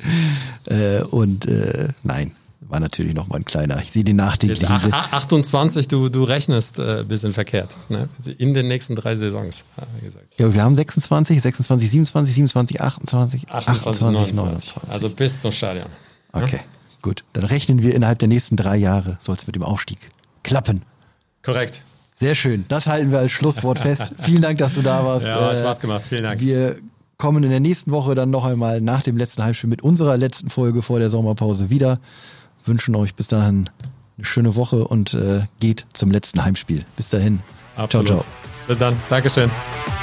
Nein, war natürlich noch mal ein kleiner. Ich sehe den nachträglichen. 28, du rechnest ein bisschen verkehrt. Ne? In den nächsten 3 Saisons. Ja, wir haben 26, 27, 27, 28, 29. Also bis zum Stadion. Okay, gut. Dann rechnen wir innerhalb der nächsten 3 Jahre, soll es mit dem Aufstieg klappen. Korrekt. Sehr schön. Das halten wir als Schlusswort fest. Vielen Dank, dass du da warst. Ja, hat Spaß gemacht. Vielen Dank. Wir kommen in der nächsten Woche dann noch einmal nach dem letzten Halbspiel mit unserer letzten Folge vor der Sommerpause wieder. Wünschen euch bis dahin eine schöne Woche und geht zum letzten Heimspiel. Bis dahin. Absolut. Ciao, ciao. Bis dann. Dankeschön.